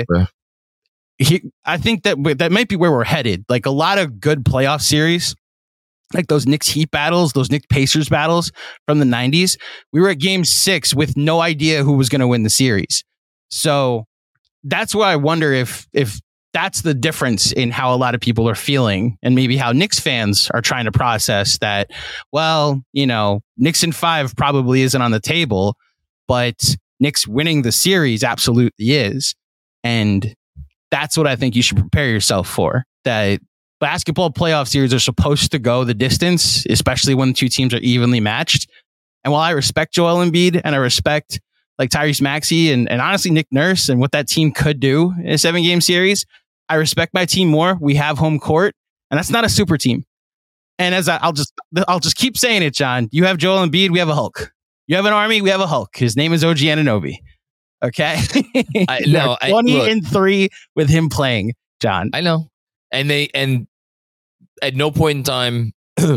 he, I think that that might be where we're headed. Like a lot of good playoff series, like those Knicks Heat battles, those Knicks Pacers battles from the nineties. We were at game six with no idea who was going to win the series. So that's why I wonder if if that's the difference in how a lot of people are feeling, and maybe how Knicks fans are trying to process that. Well, you know, Knicks in five probably isn't on the table, but Knicks winning the series absolutely is. And that's what I think you should prepare yourself for. That basketball playoff series are supposed to go the distance, especially when the two teams are evenly matched. And while I respect Joel Embiid and I respect like Tyrese Maxey and, and honestly Nick Nurse and what that team could do in a seven game series, I respect my team more. We have home court, and that's not a super team. And as I, I'll just I'll just keep saying it, John. You have Joel Embiid, we have a Hulk. You have an army, we have a Hulk. His name is O G Anunoby. Okay, I know. twenty I, look, and three with him playing, John. I know, and they and at no point in time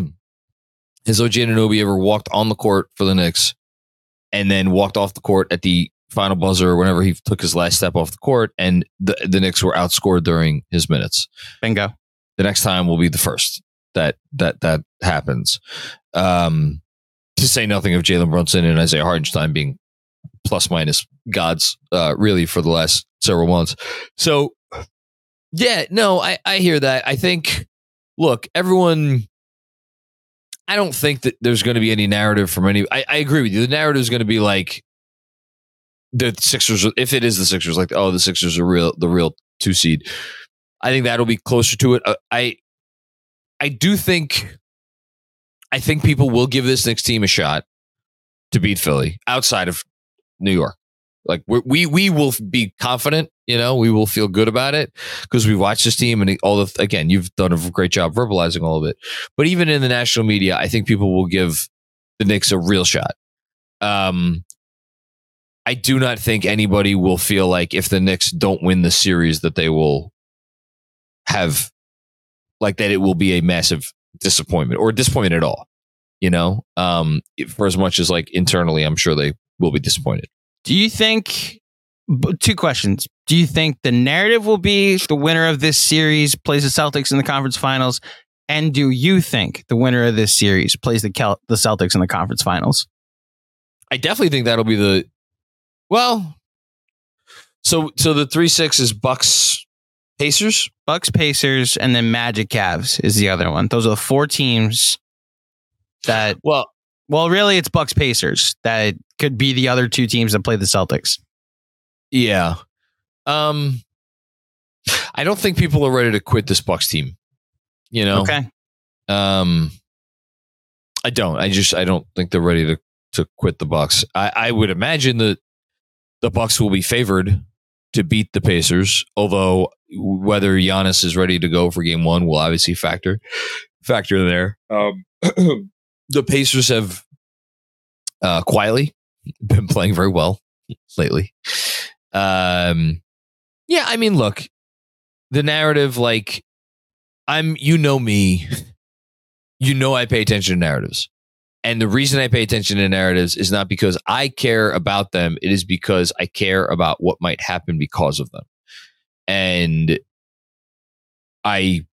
has O G Anunoby ever walked on the court for the Knicks and then walked off the court at the final buzzer or whenever he took his last step off the court, and the the Knicks were outscored during his minutes. Bingo. The next time will be the first that that that happens. Um, to say nothing of Jalen Brunson and Isaiah Hartenstein being plus minus gods, uh, really, for the last several months. So, yeah, no, I, I hear that. I think, look, everyone, I don't think that there's going to be any narrative from any. I, I agree with you. The narrative is going to be like the Sixers, if it is the Sixers, like, oh, the Sixers are real, the real two seed. I think that'll be closer to it. Uh, I, I do think, I think people will give this Knicks team a shot to beat Philly outside of New York. Like we we we will be confident, you know, we will feel good about it because we watched this team and all the, again, you've done a great job verbalizing all of it. But even in the national media, I think people will give the Knicks a real shot. Um, I do not think anybody will feel like if the Knicks don't win the series that they will have, like, that it will be a massive disappointment or disappointment at all. You know, um, for as much as like internally, I'm sure they will be disappointed. Do you think, two questions. Do you think the narrative will be the winner of this series plays the Celtics in the conference finals? And do you think the winner of this series plays the Kel- the Celtics in the conference finals? I definitely think that'll be the, well, so so the three six is Bucks, Pacers? Bucks, Pacers, and then Magic, Cavs is the other one. Those are the four teams that, well, Well, really, it's Bucks Pacers that could be the other two teams that play the Celtics. Yeah. Um, I don't think people are ready to quit this Bucks team. You know? Okay. Um, I don't. I just I don't think they're ready to, to quit the Bucks. I, I would imagine that the Bucks will be favored to beat the Pacers, although whether Giannis is ready to go for game one will obviously factor factor there. Um, the Pacers have uh, quietly been playing very well lately. Um, yeah, I mean, look, the narrative, like, I'm, you know me, you know I pay attention to narratives. And the reason I pay attention to narratives is not because I care about them. It is because I care about what might happen because of them. And I,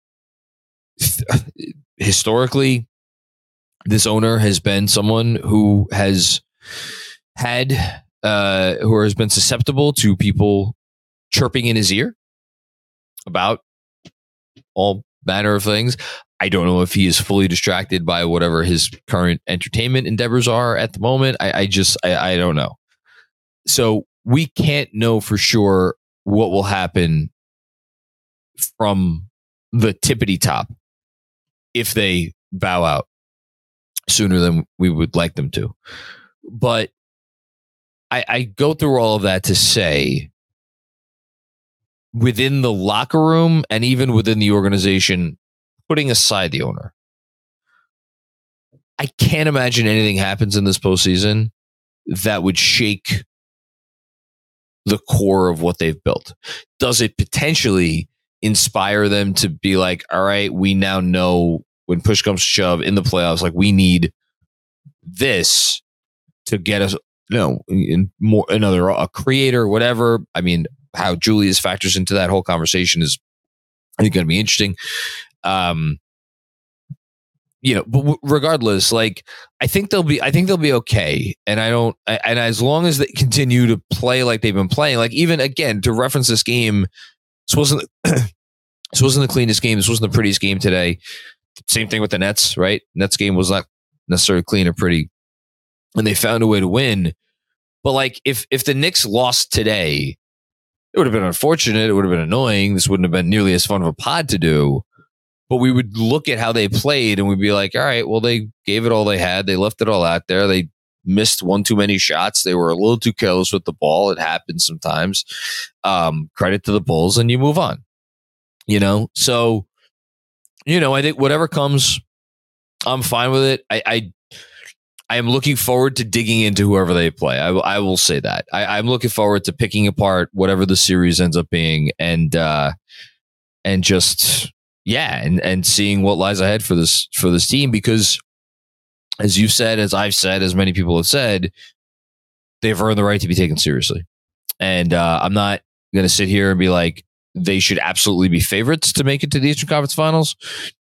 historically, this owner has been someone who has had, uh, who has been susceptible to people chirping in his ear about all manner of things. I don't know if he is fully distracted by whatever his current entertainment endeavors are at the moment. I, I just, I, I don't know. So we can't know for sure what will happen from the tippity top if they bow out sooner than we would like them to. But I, I go through all of that to say, within the locker room and even within the organization, putting aside the owner, I can't imagine anything happens in this postseason that would shake the core of what they've built. Does it potentially inspire them to be like, all right, we now know when push comes to shove in the playoffs, like we need this to get us, you know, in more another a creator, whatever. I mean, how Julius factors into that whole conversation is, I think, going to be interesting. Um, you know, but w- regardless, like I think they'll be, I think they'll be okay. And I don't, I, and as long as they continue to play like they've been playing, like even again to reference this game, this wasn't, this wasn't the cleanest game. This wasn't the prettiest game today. Same thing with the Nets, right? Nets game was not necessarily clean or pretty, and they found a way to win. But like, if if the Knicks lost today, it would have been unfortunate. It would have been annoying. This wouldn't have been nearly as fun of a pod to do. But we would look at how they played and we'd be like, all right, well, they gave it all they had. They left it all out there. They missed one too many shots. They were a little too careless with the ball. It happens sometimes. Um, credit to the Bulls, and you move on. You know, so, you know, I think whatever comes, I'm fine with it. I, I, I am looking forward to digging into whoever they play. I, I will say that. I, I'm looking forward to picking apart whatever the series ends up being, and uh, and just yeah, and and seeing what lies ahead for this for this team. Because, as you've said, as I've said, as many people have said, they've earned the right to be taken seriously. And uh, I'm not going to sit here and be like they should absolutely be favorites to make it to the Eastern Conference Finals,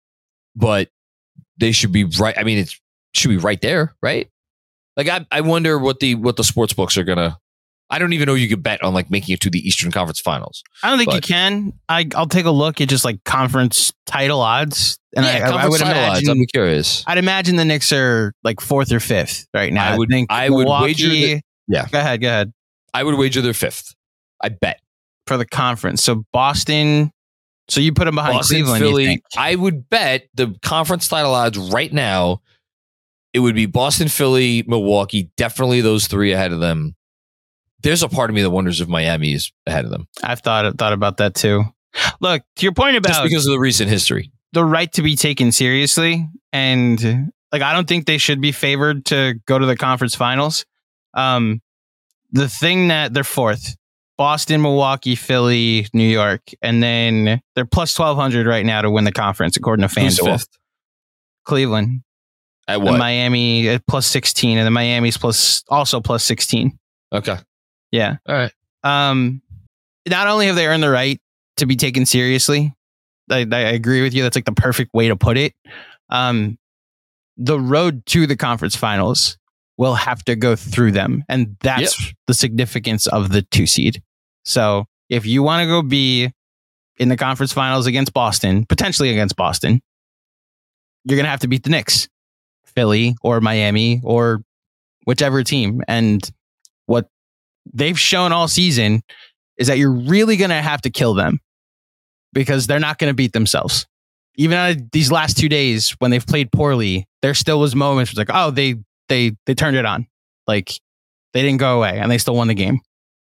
but they should be right. I mean, it should be right there, right? Like, I, I wonder what the what the sports books are gonna. I don't even know you could bet on like making it to the Eastern Conference Finals. I don't think but, you can. I, I'll take a look at just like conference title odds, and yeah, I, I would imagine. Odds, I'm curious. I'd imagine the Knicks are like fourth or fifth right now. I would. I, think I would Milwaukee, wager. That, yeah. Go ahead. Go ahead. I would wager they're fifth. I bet for the conference. So Boston. So you put them behind Boston, Cleveland. Philly. You think? I would bet the conference title odds right now. It would be Boston, Philly, Milwaukee. Definitely those three ahead of them. There's a part of me that wonders if Miami is ahead of them. I've thought thought about that too. Look, to your point about just because of the recent history, the right to be taken seriously, and like I don't think they should be favored to go to the conference finals. Um, the thing that they're fourth, Boston, Milwaukee, Philly, New York, and then they're plus twelve hundred right now to win the conference according to Who's FanDuel. fifth? Cleveland. At what? And Miami at plus sixteen, and then Miami's plus also plus sixteen. Okay. Yeah. All right. Um, not only have they earned the right to be taken seriously, I, I agree with you. That's like the perfect way to put it. Um, the road to the conference finals will have to go through them, and that's yep. the significance of the two seed. So if you want to go be in the conference finals against Boston, potentially against Boston, you're gonna have to beat the Knicks. Philly or Miami or whichever team. And what they've shown all season is that you're really going to have to kill them because they're not going to beat themselves. Even on these last two days when they've played poorly, there still was moments where it's like, oh, they they they turned it on. Like they didn't go away and they still won the game.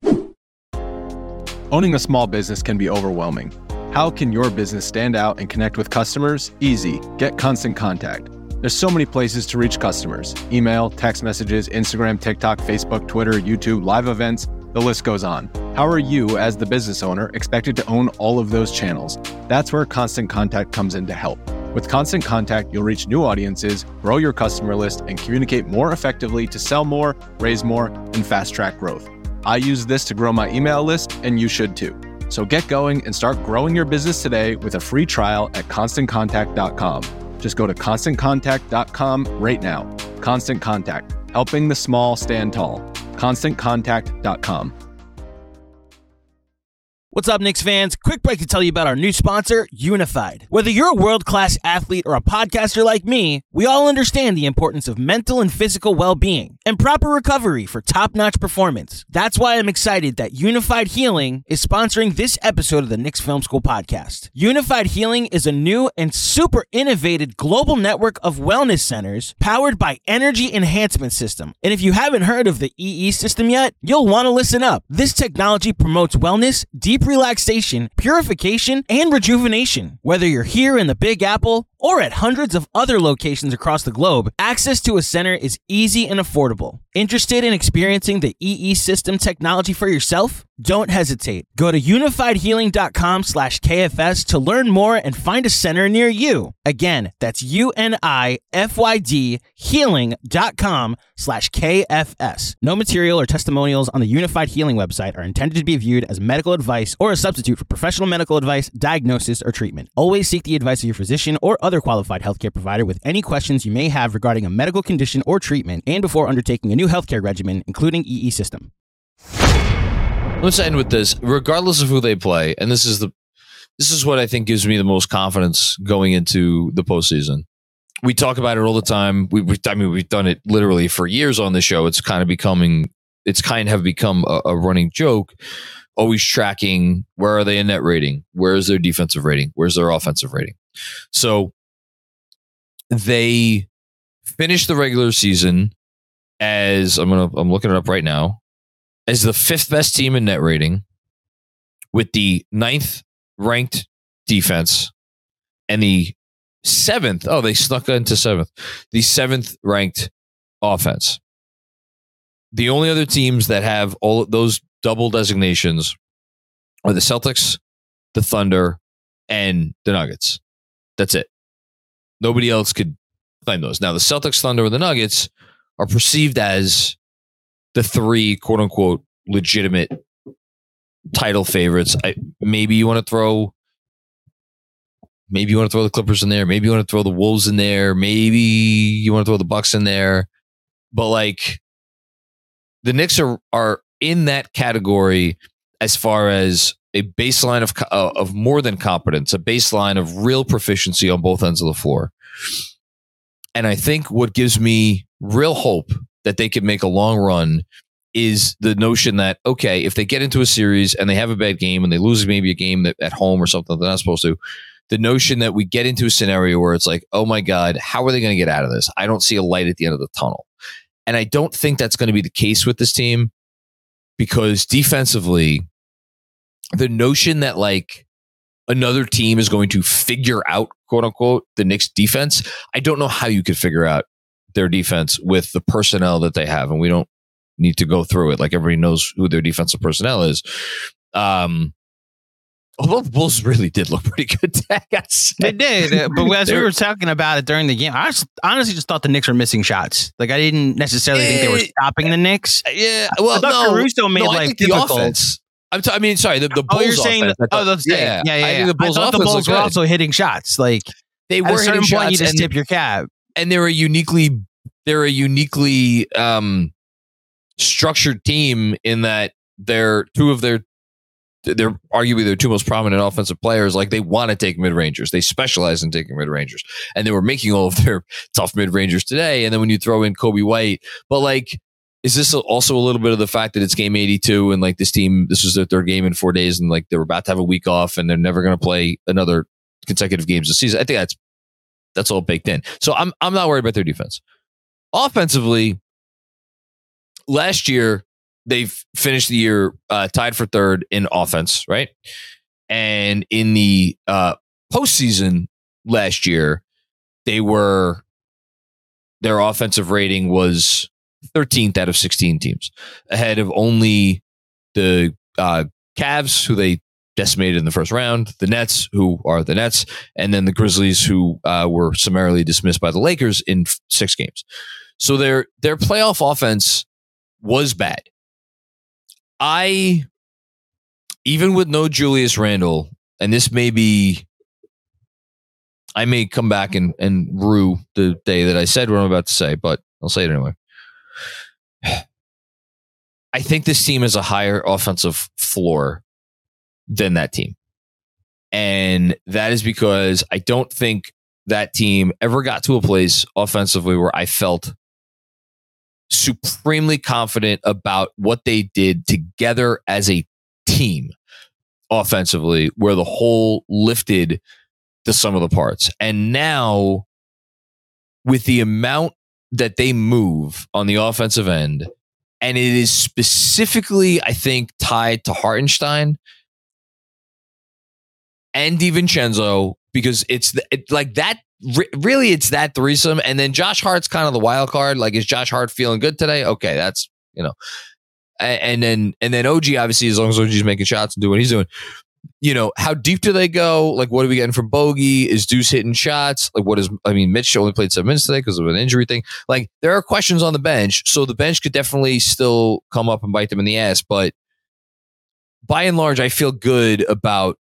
Owning a small business can be overwhelming. How can your business stand out and connect with customers? Easy. Get Constant Contact. There's so many places to reach customers. Email, text messages, Instagram, TikTok, Facebook, Twitter, YouTube, live events, the list goes on. How are you, as the business owner, expected to own all of those channels? That's where Constant Contact comes in to help. With Constant Contact, you'll reach new audiences, grow your customer list, and communicate more effectively to sell more, raise more, and fast-track growth. I use this to grow my email list, and you should too. So get going and start growing your business today with a free trial at constant contact dot com. Just go to constant contact dot com right now. Constant Contact, helping the small stand tall. constant contact dot com. What's up, Knicks fans? Quick break to tell you about our new sponsor, Unified. Whether you're a world-class athlete or a podcaster like me, we all understand the importance of mental and physical well-being and proper recovery for top-notch performance. That's why I'm excited that Unified Healing is sponsoring this episode of the Knicks Film School podcast. Unified Healing is a new and super innovative global network of wellness centers powered by Energy Enhancement System. And if you haven't heard of the E E system yet, you'll want to listen up. This technology promotes wellness, deep relaxation, purification, and rejuvenation. Whether you're here in the Big Apple or at hundreds of other locations across the globe, access to a center is easy and affordable. Interested in experiencing the E E system technology for yourself? Don't hesitate. Go to unified healing dot com slash K F S to learn more and find a center near you. Again, that's U N I F Y D healing dot com slash K F S. No material or testimonials on the Unified Healing website are intended to be viewed as medical advice or a substitute for professional medical advice, diagnosis, or treatment. Always seek the advice of your physician or other qualified healthcare provider with any questions you may have regarding a medical condition or treatment and before undertaking a new healthcare regimen, including E E system. Let's end with this. Regardless of who they play, and this is the this is what I think gives me the most confidence going into the postseason. We talk about it all the time. We, we I mean, we've done it literally for years on the show. It's kind of becoming, it's kind of have become a, a running joke. Always tracking where are they in net rating, where is their defensive rating, where's their offensive rating. So they finished the regular season as I'm gonna I'm looking it up right now. As the fifth best team in net rating, with the ninth ranked defense and the seventh, oh, they snuck into seventh, the seventh ranked offense. The only other teams that have all of those double designations are the Celtics, the Thunder, and the Nuggets. That's it. Nobody else could claim those. Now, the Celtics, Thunder, and the Nuggets are perceived as the three quote unquote legitimate title favorites. I, maybe you want to throw, maybe you want to throw the Clippers in there. Maybe you want to throw the Wolves in there. Maybe you want to throw the Bucks in there. But like the Knicks are are in that category as far as a baseline of uh, of more than competence, a baseline of real proficiency on both ends of the floor. And I think what gives me real hope that they could make a long run is the notion that, okay, if they get into a series and they have a bad game and they lose maybe a game that, at home or something they're not supposed to, the notion that we get into a scenario where it's like, oh my God, how are they going to get out of this? I don't see a light at the end of the tunnel. And I don't think that's going to be the case with this team because defensively, the notion that like another team is going to figure out, quote unquote, the Knicks defense, I don't know how you could figure out their defense with the personnel that they have. And we don't need to go through it. Like everybody knows who their defensive personnel is. Um, although the Bulls really did look pretty good. They did. Uh, but as we were talking about it during the game, I honestly just thought the Knicks were missing shots. Like I didn't necessarily think they were stopping the Knicks. Yeah. Well, I thought no, Caruso made no, like the difficult. offense. I'm t- I mean, sorry, the, the Bulls oh, you're saying offense. that, Thought, oh, that's yeah, yeah, yeah. I yeah. think the Bulls, I thought the Bulls were good. also hitting shots. Like they at were a certain hitting point, shots. you just and, tip your cap. And they're a uniquely, they're a uniquely um, structured team in that they're two of their they're arguably their two most prominent offensive players. Like they want to take mid rangers. They specialize in taking mid rangers, and they were making all of their tough mid rangers today. And then when you throw in Kobe White, but like, is this also a little bit of the fact that it's game eighty-two and like this team, this was their third game in four days, and like they were about to have a week off, and they're never going to play another consecutive games this season? I think that's that's all baked in. So I'm I'm not worried about their defense. Offensively, last year, they've finished the year uh, tied for third in offense, right? And in the uh, postseason last year, they were their offensive rating was thirteenth out of sixteen teams, ahead of only the uh, Cavs, who they decimated in the first round, the Nets, who are the Nets, and then the Grizzlies, who uh, were summarily dismissed by the Lakers in f- six games. So their their playoff offense was bad. I, even with no Julius Randle, and this may be, I may come back and, and rue the day that I said what I'm about to say, but I'll say it anyway. I think this team has a higher offensive floor than that team. And that is because I don't think that team ever got to a place offensively where I felt supremely confident about what they did together as a team offensively, where the whole lifted the sum of the parts. And now, with the amount that they move on the offensive end, and it is specifically, I think, tied to Hartenstein and DiVincenzo, because it's the, it, like that. Re- really, it's that threesome, and then Josh Hart's kind of the wild card. Like, is Josh Hart feeling good today? Okay, that's, you know, and, and then and then O G, obviously, as long as O G's making shots and doing what he's doing. You know, how deep do they go? Like, what are we getting from Bogey? Is Deuce hitting shots? Like, what is, I mean, Mitch only played seven minutes today because of an injury thing. Like, there are questions on the bench. So the bench could definitely still come up and bite them in the ass. But by and large, I feel good about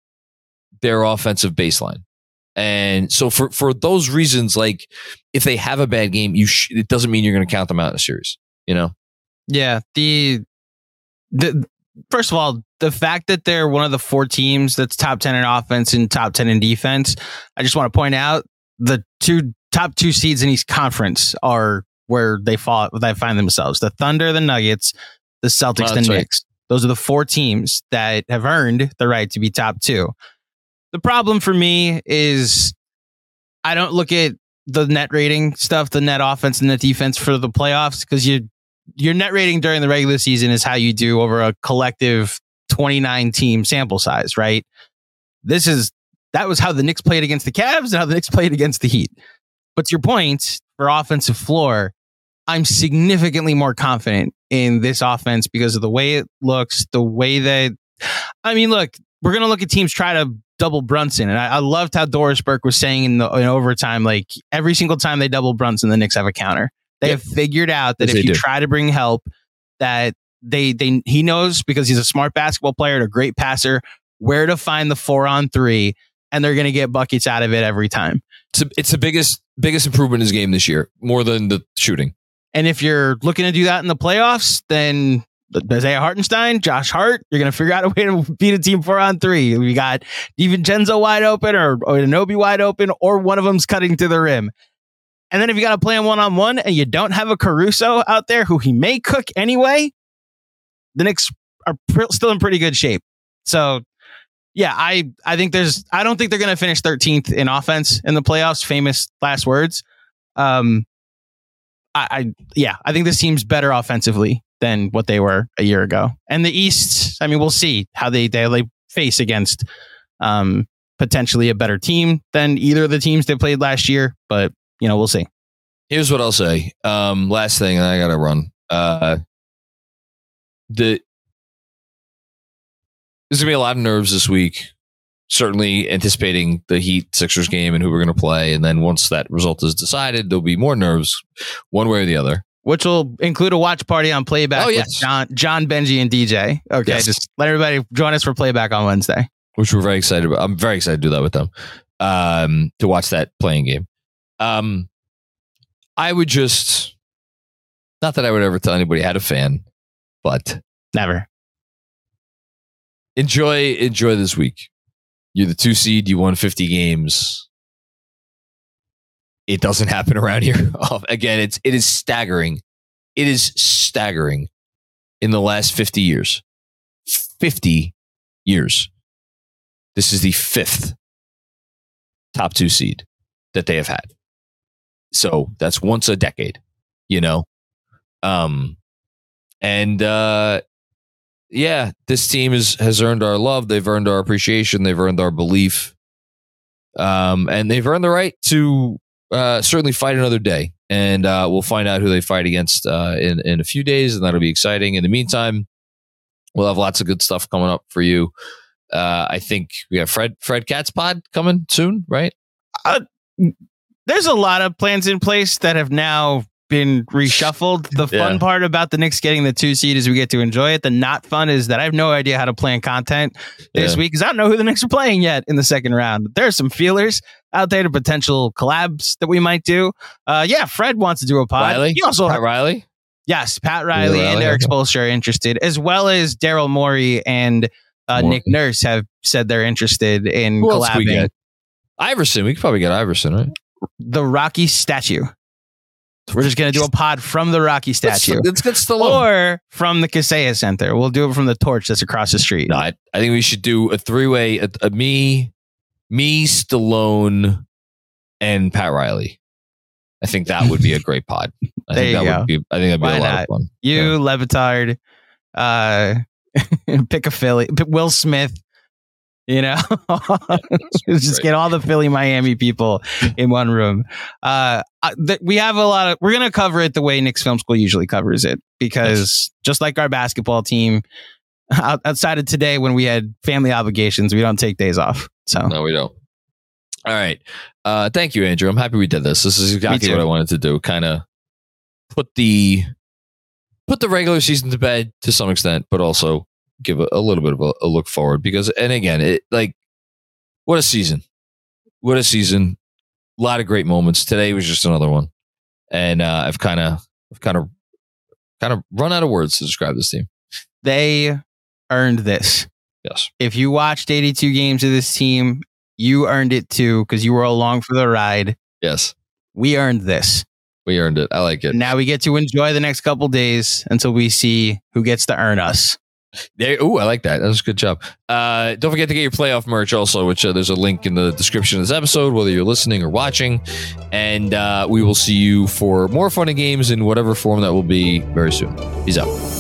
their offensive baseline. And so for, for those reasons, like, if they have a bad game, you sh- it doesn't mean you're going to count them out in a series, you know? Yeah. The, the, first of all, the fact that they're one of the four teams that's top ten in offense and top ten in defense, I just want to point out the two top two seeds in each conference are where they fall, they find themselves. The Thunder, the Nuggets, the Celtics, oh, the right. Knicks. Those are the four teams that have earned the right to be top two. The problem for me is I don't look at the net rating stuff, the net offense and the defense for the playoffs, because you your net rating during the regular season is how you do over a collective twenty-nine team sample size, right? This is that was how the Knicks played against the Cavs and how the Knicks played against the Heat. But to your point, for offensive floor, I'm significantly more confident in this offense because of the way it looks, the way that, I mean, look, we're going to look at teams try to double Brunson. And I, I loved how Doris Burke was saying in the in overtime, like every single time they double Brunson, the Knicks have a counter. They yep. have figured out that yes, if you do. try to bring help, that they they he knows, because he's a smart basketball player and a great passer, where to find the four on three, and they're going to get buckets out of it every time. It's, a, it's the biggest biggest improvement in his game this year, more than the shooting. And if you're looking to do that in the playoffs, then Isaiah Hartenstein, Josh Hart, you're going to figure out a way to beat a team four on three. We got DiVincenzo wide open, or, or Anunoby wide open, or one of them's cutting to the rim. And then if you got to play him one-on-one and you don't have a Caruso out there who he may cook anyway, the Knicks are pr- still in pretty good shape. So, yeah, I, I think there's, I don't think they're going to finish thirteenth in offense in the playoffs. Famous last words. Um, I, I, yeah, I think this team's better offensively than what they were a year ago. And the East, I mean, we'll see how they, they, they face against um, potentially a better team than either of the teams they played last year. But, you know, we'll see. Here's what I'll say. Um, last thing, and I got to run. Uh, the There's going to be a lot of nerves this week. Certainly anticipating the Heat Sixers game and who we're going to play. And then once that result is decided, there'll be more nerves one way or the other. Which will include a watch party on Playback oh, yes. with John, John, Benji, and D J. Okay, yes. Just let everybody join us for Playback on Wednesday. Which we're very excited about. I'm very excited to do that with them, um, to watch that playing game. Um, I would just, not that I would ever tell anybody I had a fan, but never. enjoy enjoy this week. You're the two seed. You won fifty games. It doesn't happen around here. Again, it's it is staggering. It is staggering. In the last fifty years, fifty years, this is the fifth top two seed that they have had. So that's once a decade, you know. Um, and uh, yeah, this team is, has earned our love. They've earned our appreciation. They've earned our belief. Um, and they've earned the right to uh, certainly fight another day. And uh, we'll find out who they fight against uh, in, in a few days, and that'll be exciting. In the meantime, we'll have lots of good stuff coming up for you. Uh, I think we have Fred Fred Katz pod coming soon, right? Uh, there's a lot of plans in place that have now been reshuffled. The fun Yeah. part about the Knicks getting the two seed is we get to enjoy it. The not fun is that I have no idea how to plan content this Yeah. week because I don't know who the Knicks are playing yet in the second round. There are some feelers out there to potential collabs that we might do. Uh, yeah, Fred wants to do a pod. Riley? You also Pat Riley? yes, Pat Riley, Yeah, and Riley, Eric okay. Spoelstra are interested, as well as Daryl Morey and uh, Morey. Nick Nurse have said they're interested in Who else we collabing. get? Iverson. We could probably get Iverson, right? The Rocky statue. We're just going to do a pod from the Rocky statue. Let's get Stallone. Or from the Kaseya Center. We'll do it from the torch that's across the street. No, I, I think we should do a three-way, a, a me, me, Stallone, and Pat Riley. I think that would be a great pod. I There think you that go. would be. I think that'd be Why a lot not? of fun. You, Yeah. Levitard, uh, pick a Philly, pick Will Smith, you know, just get all the Philly, Miami people in one room. Uh, uh, th- we have a lot of, we're going to cover it the way Knicks Film School usually covers it, because just like our basketball team, out- outside of today when we had family obligations, we don't take days off. So No, we don't. All right. Uh, thank you, Andrew. I'm happy we did this. This is exactly too. what I wanted to do. Kind of put the put the regular season to bed to some extent, but also give a, a little bit of a, a look forward. Because, and again, it like what a season, what a season. A lot of great moments. Today was just another one, and uh, I've kind of, I've kind of, kind of run out of words to describe this team. they earned this. Yes. If you watched eighty-two games of this team, you earned it too, because you were along for the ride. Yes. We earned this. We earned it. I like it. Now we get to enjoy the next couple days until we see who gets to earn us. There, ooh, I like that. That was a good job. Uh, don't forget to get your playoff merch also, which uh, there's a link in the description of this episode, whether you're listening or watching. And uh, we will see you for more fun and games in whatever form that will be very soon. Peace out.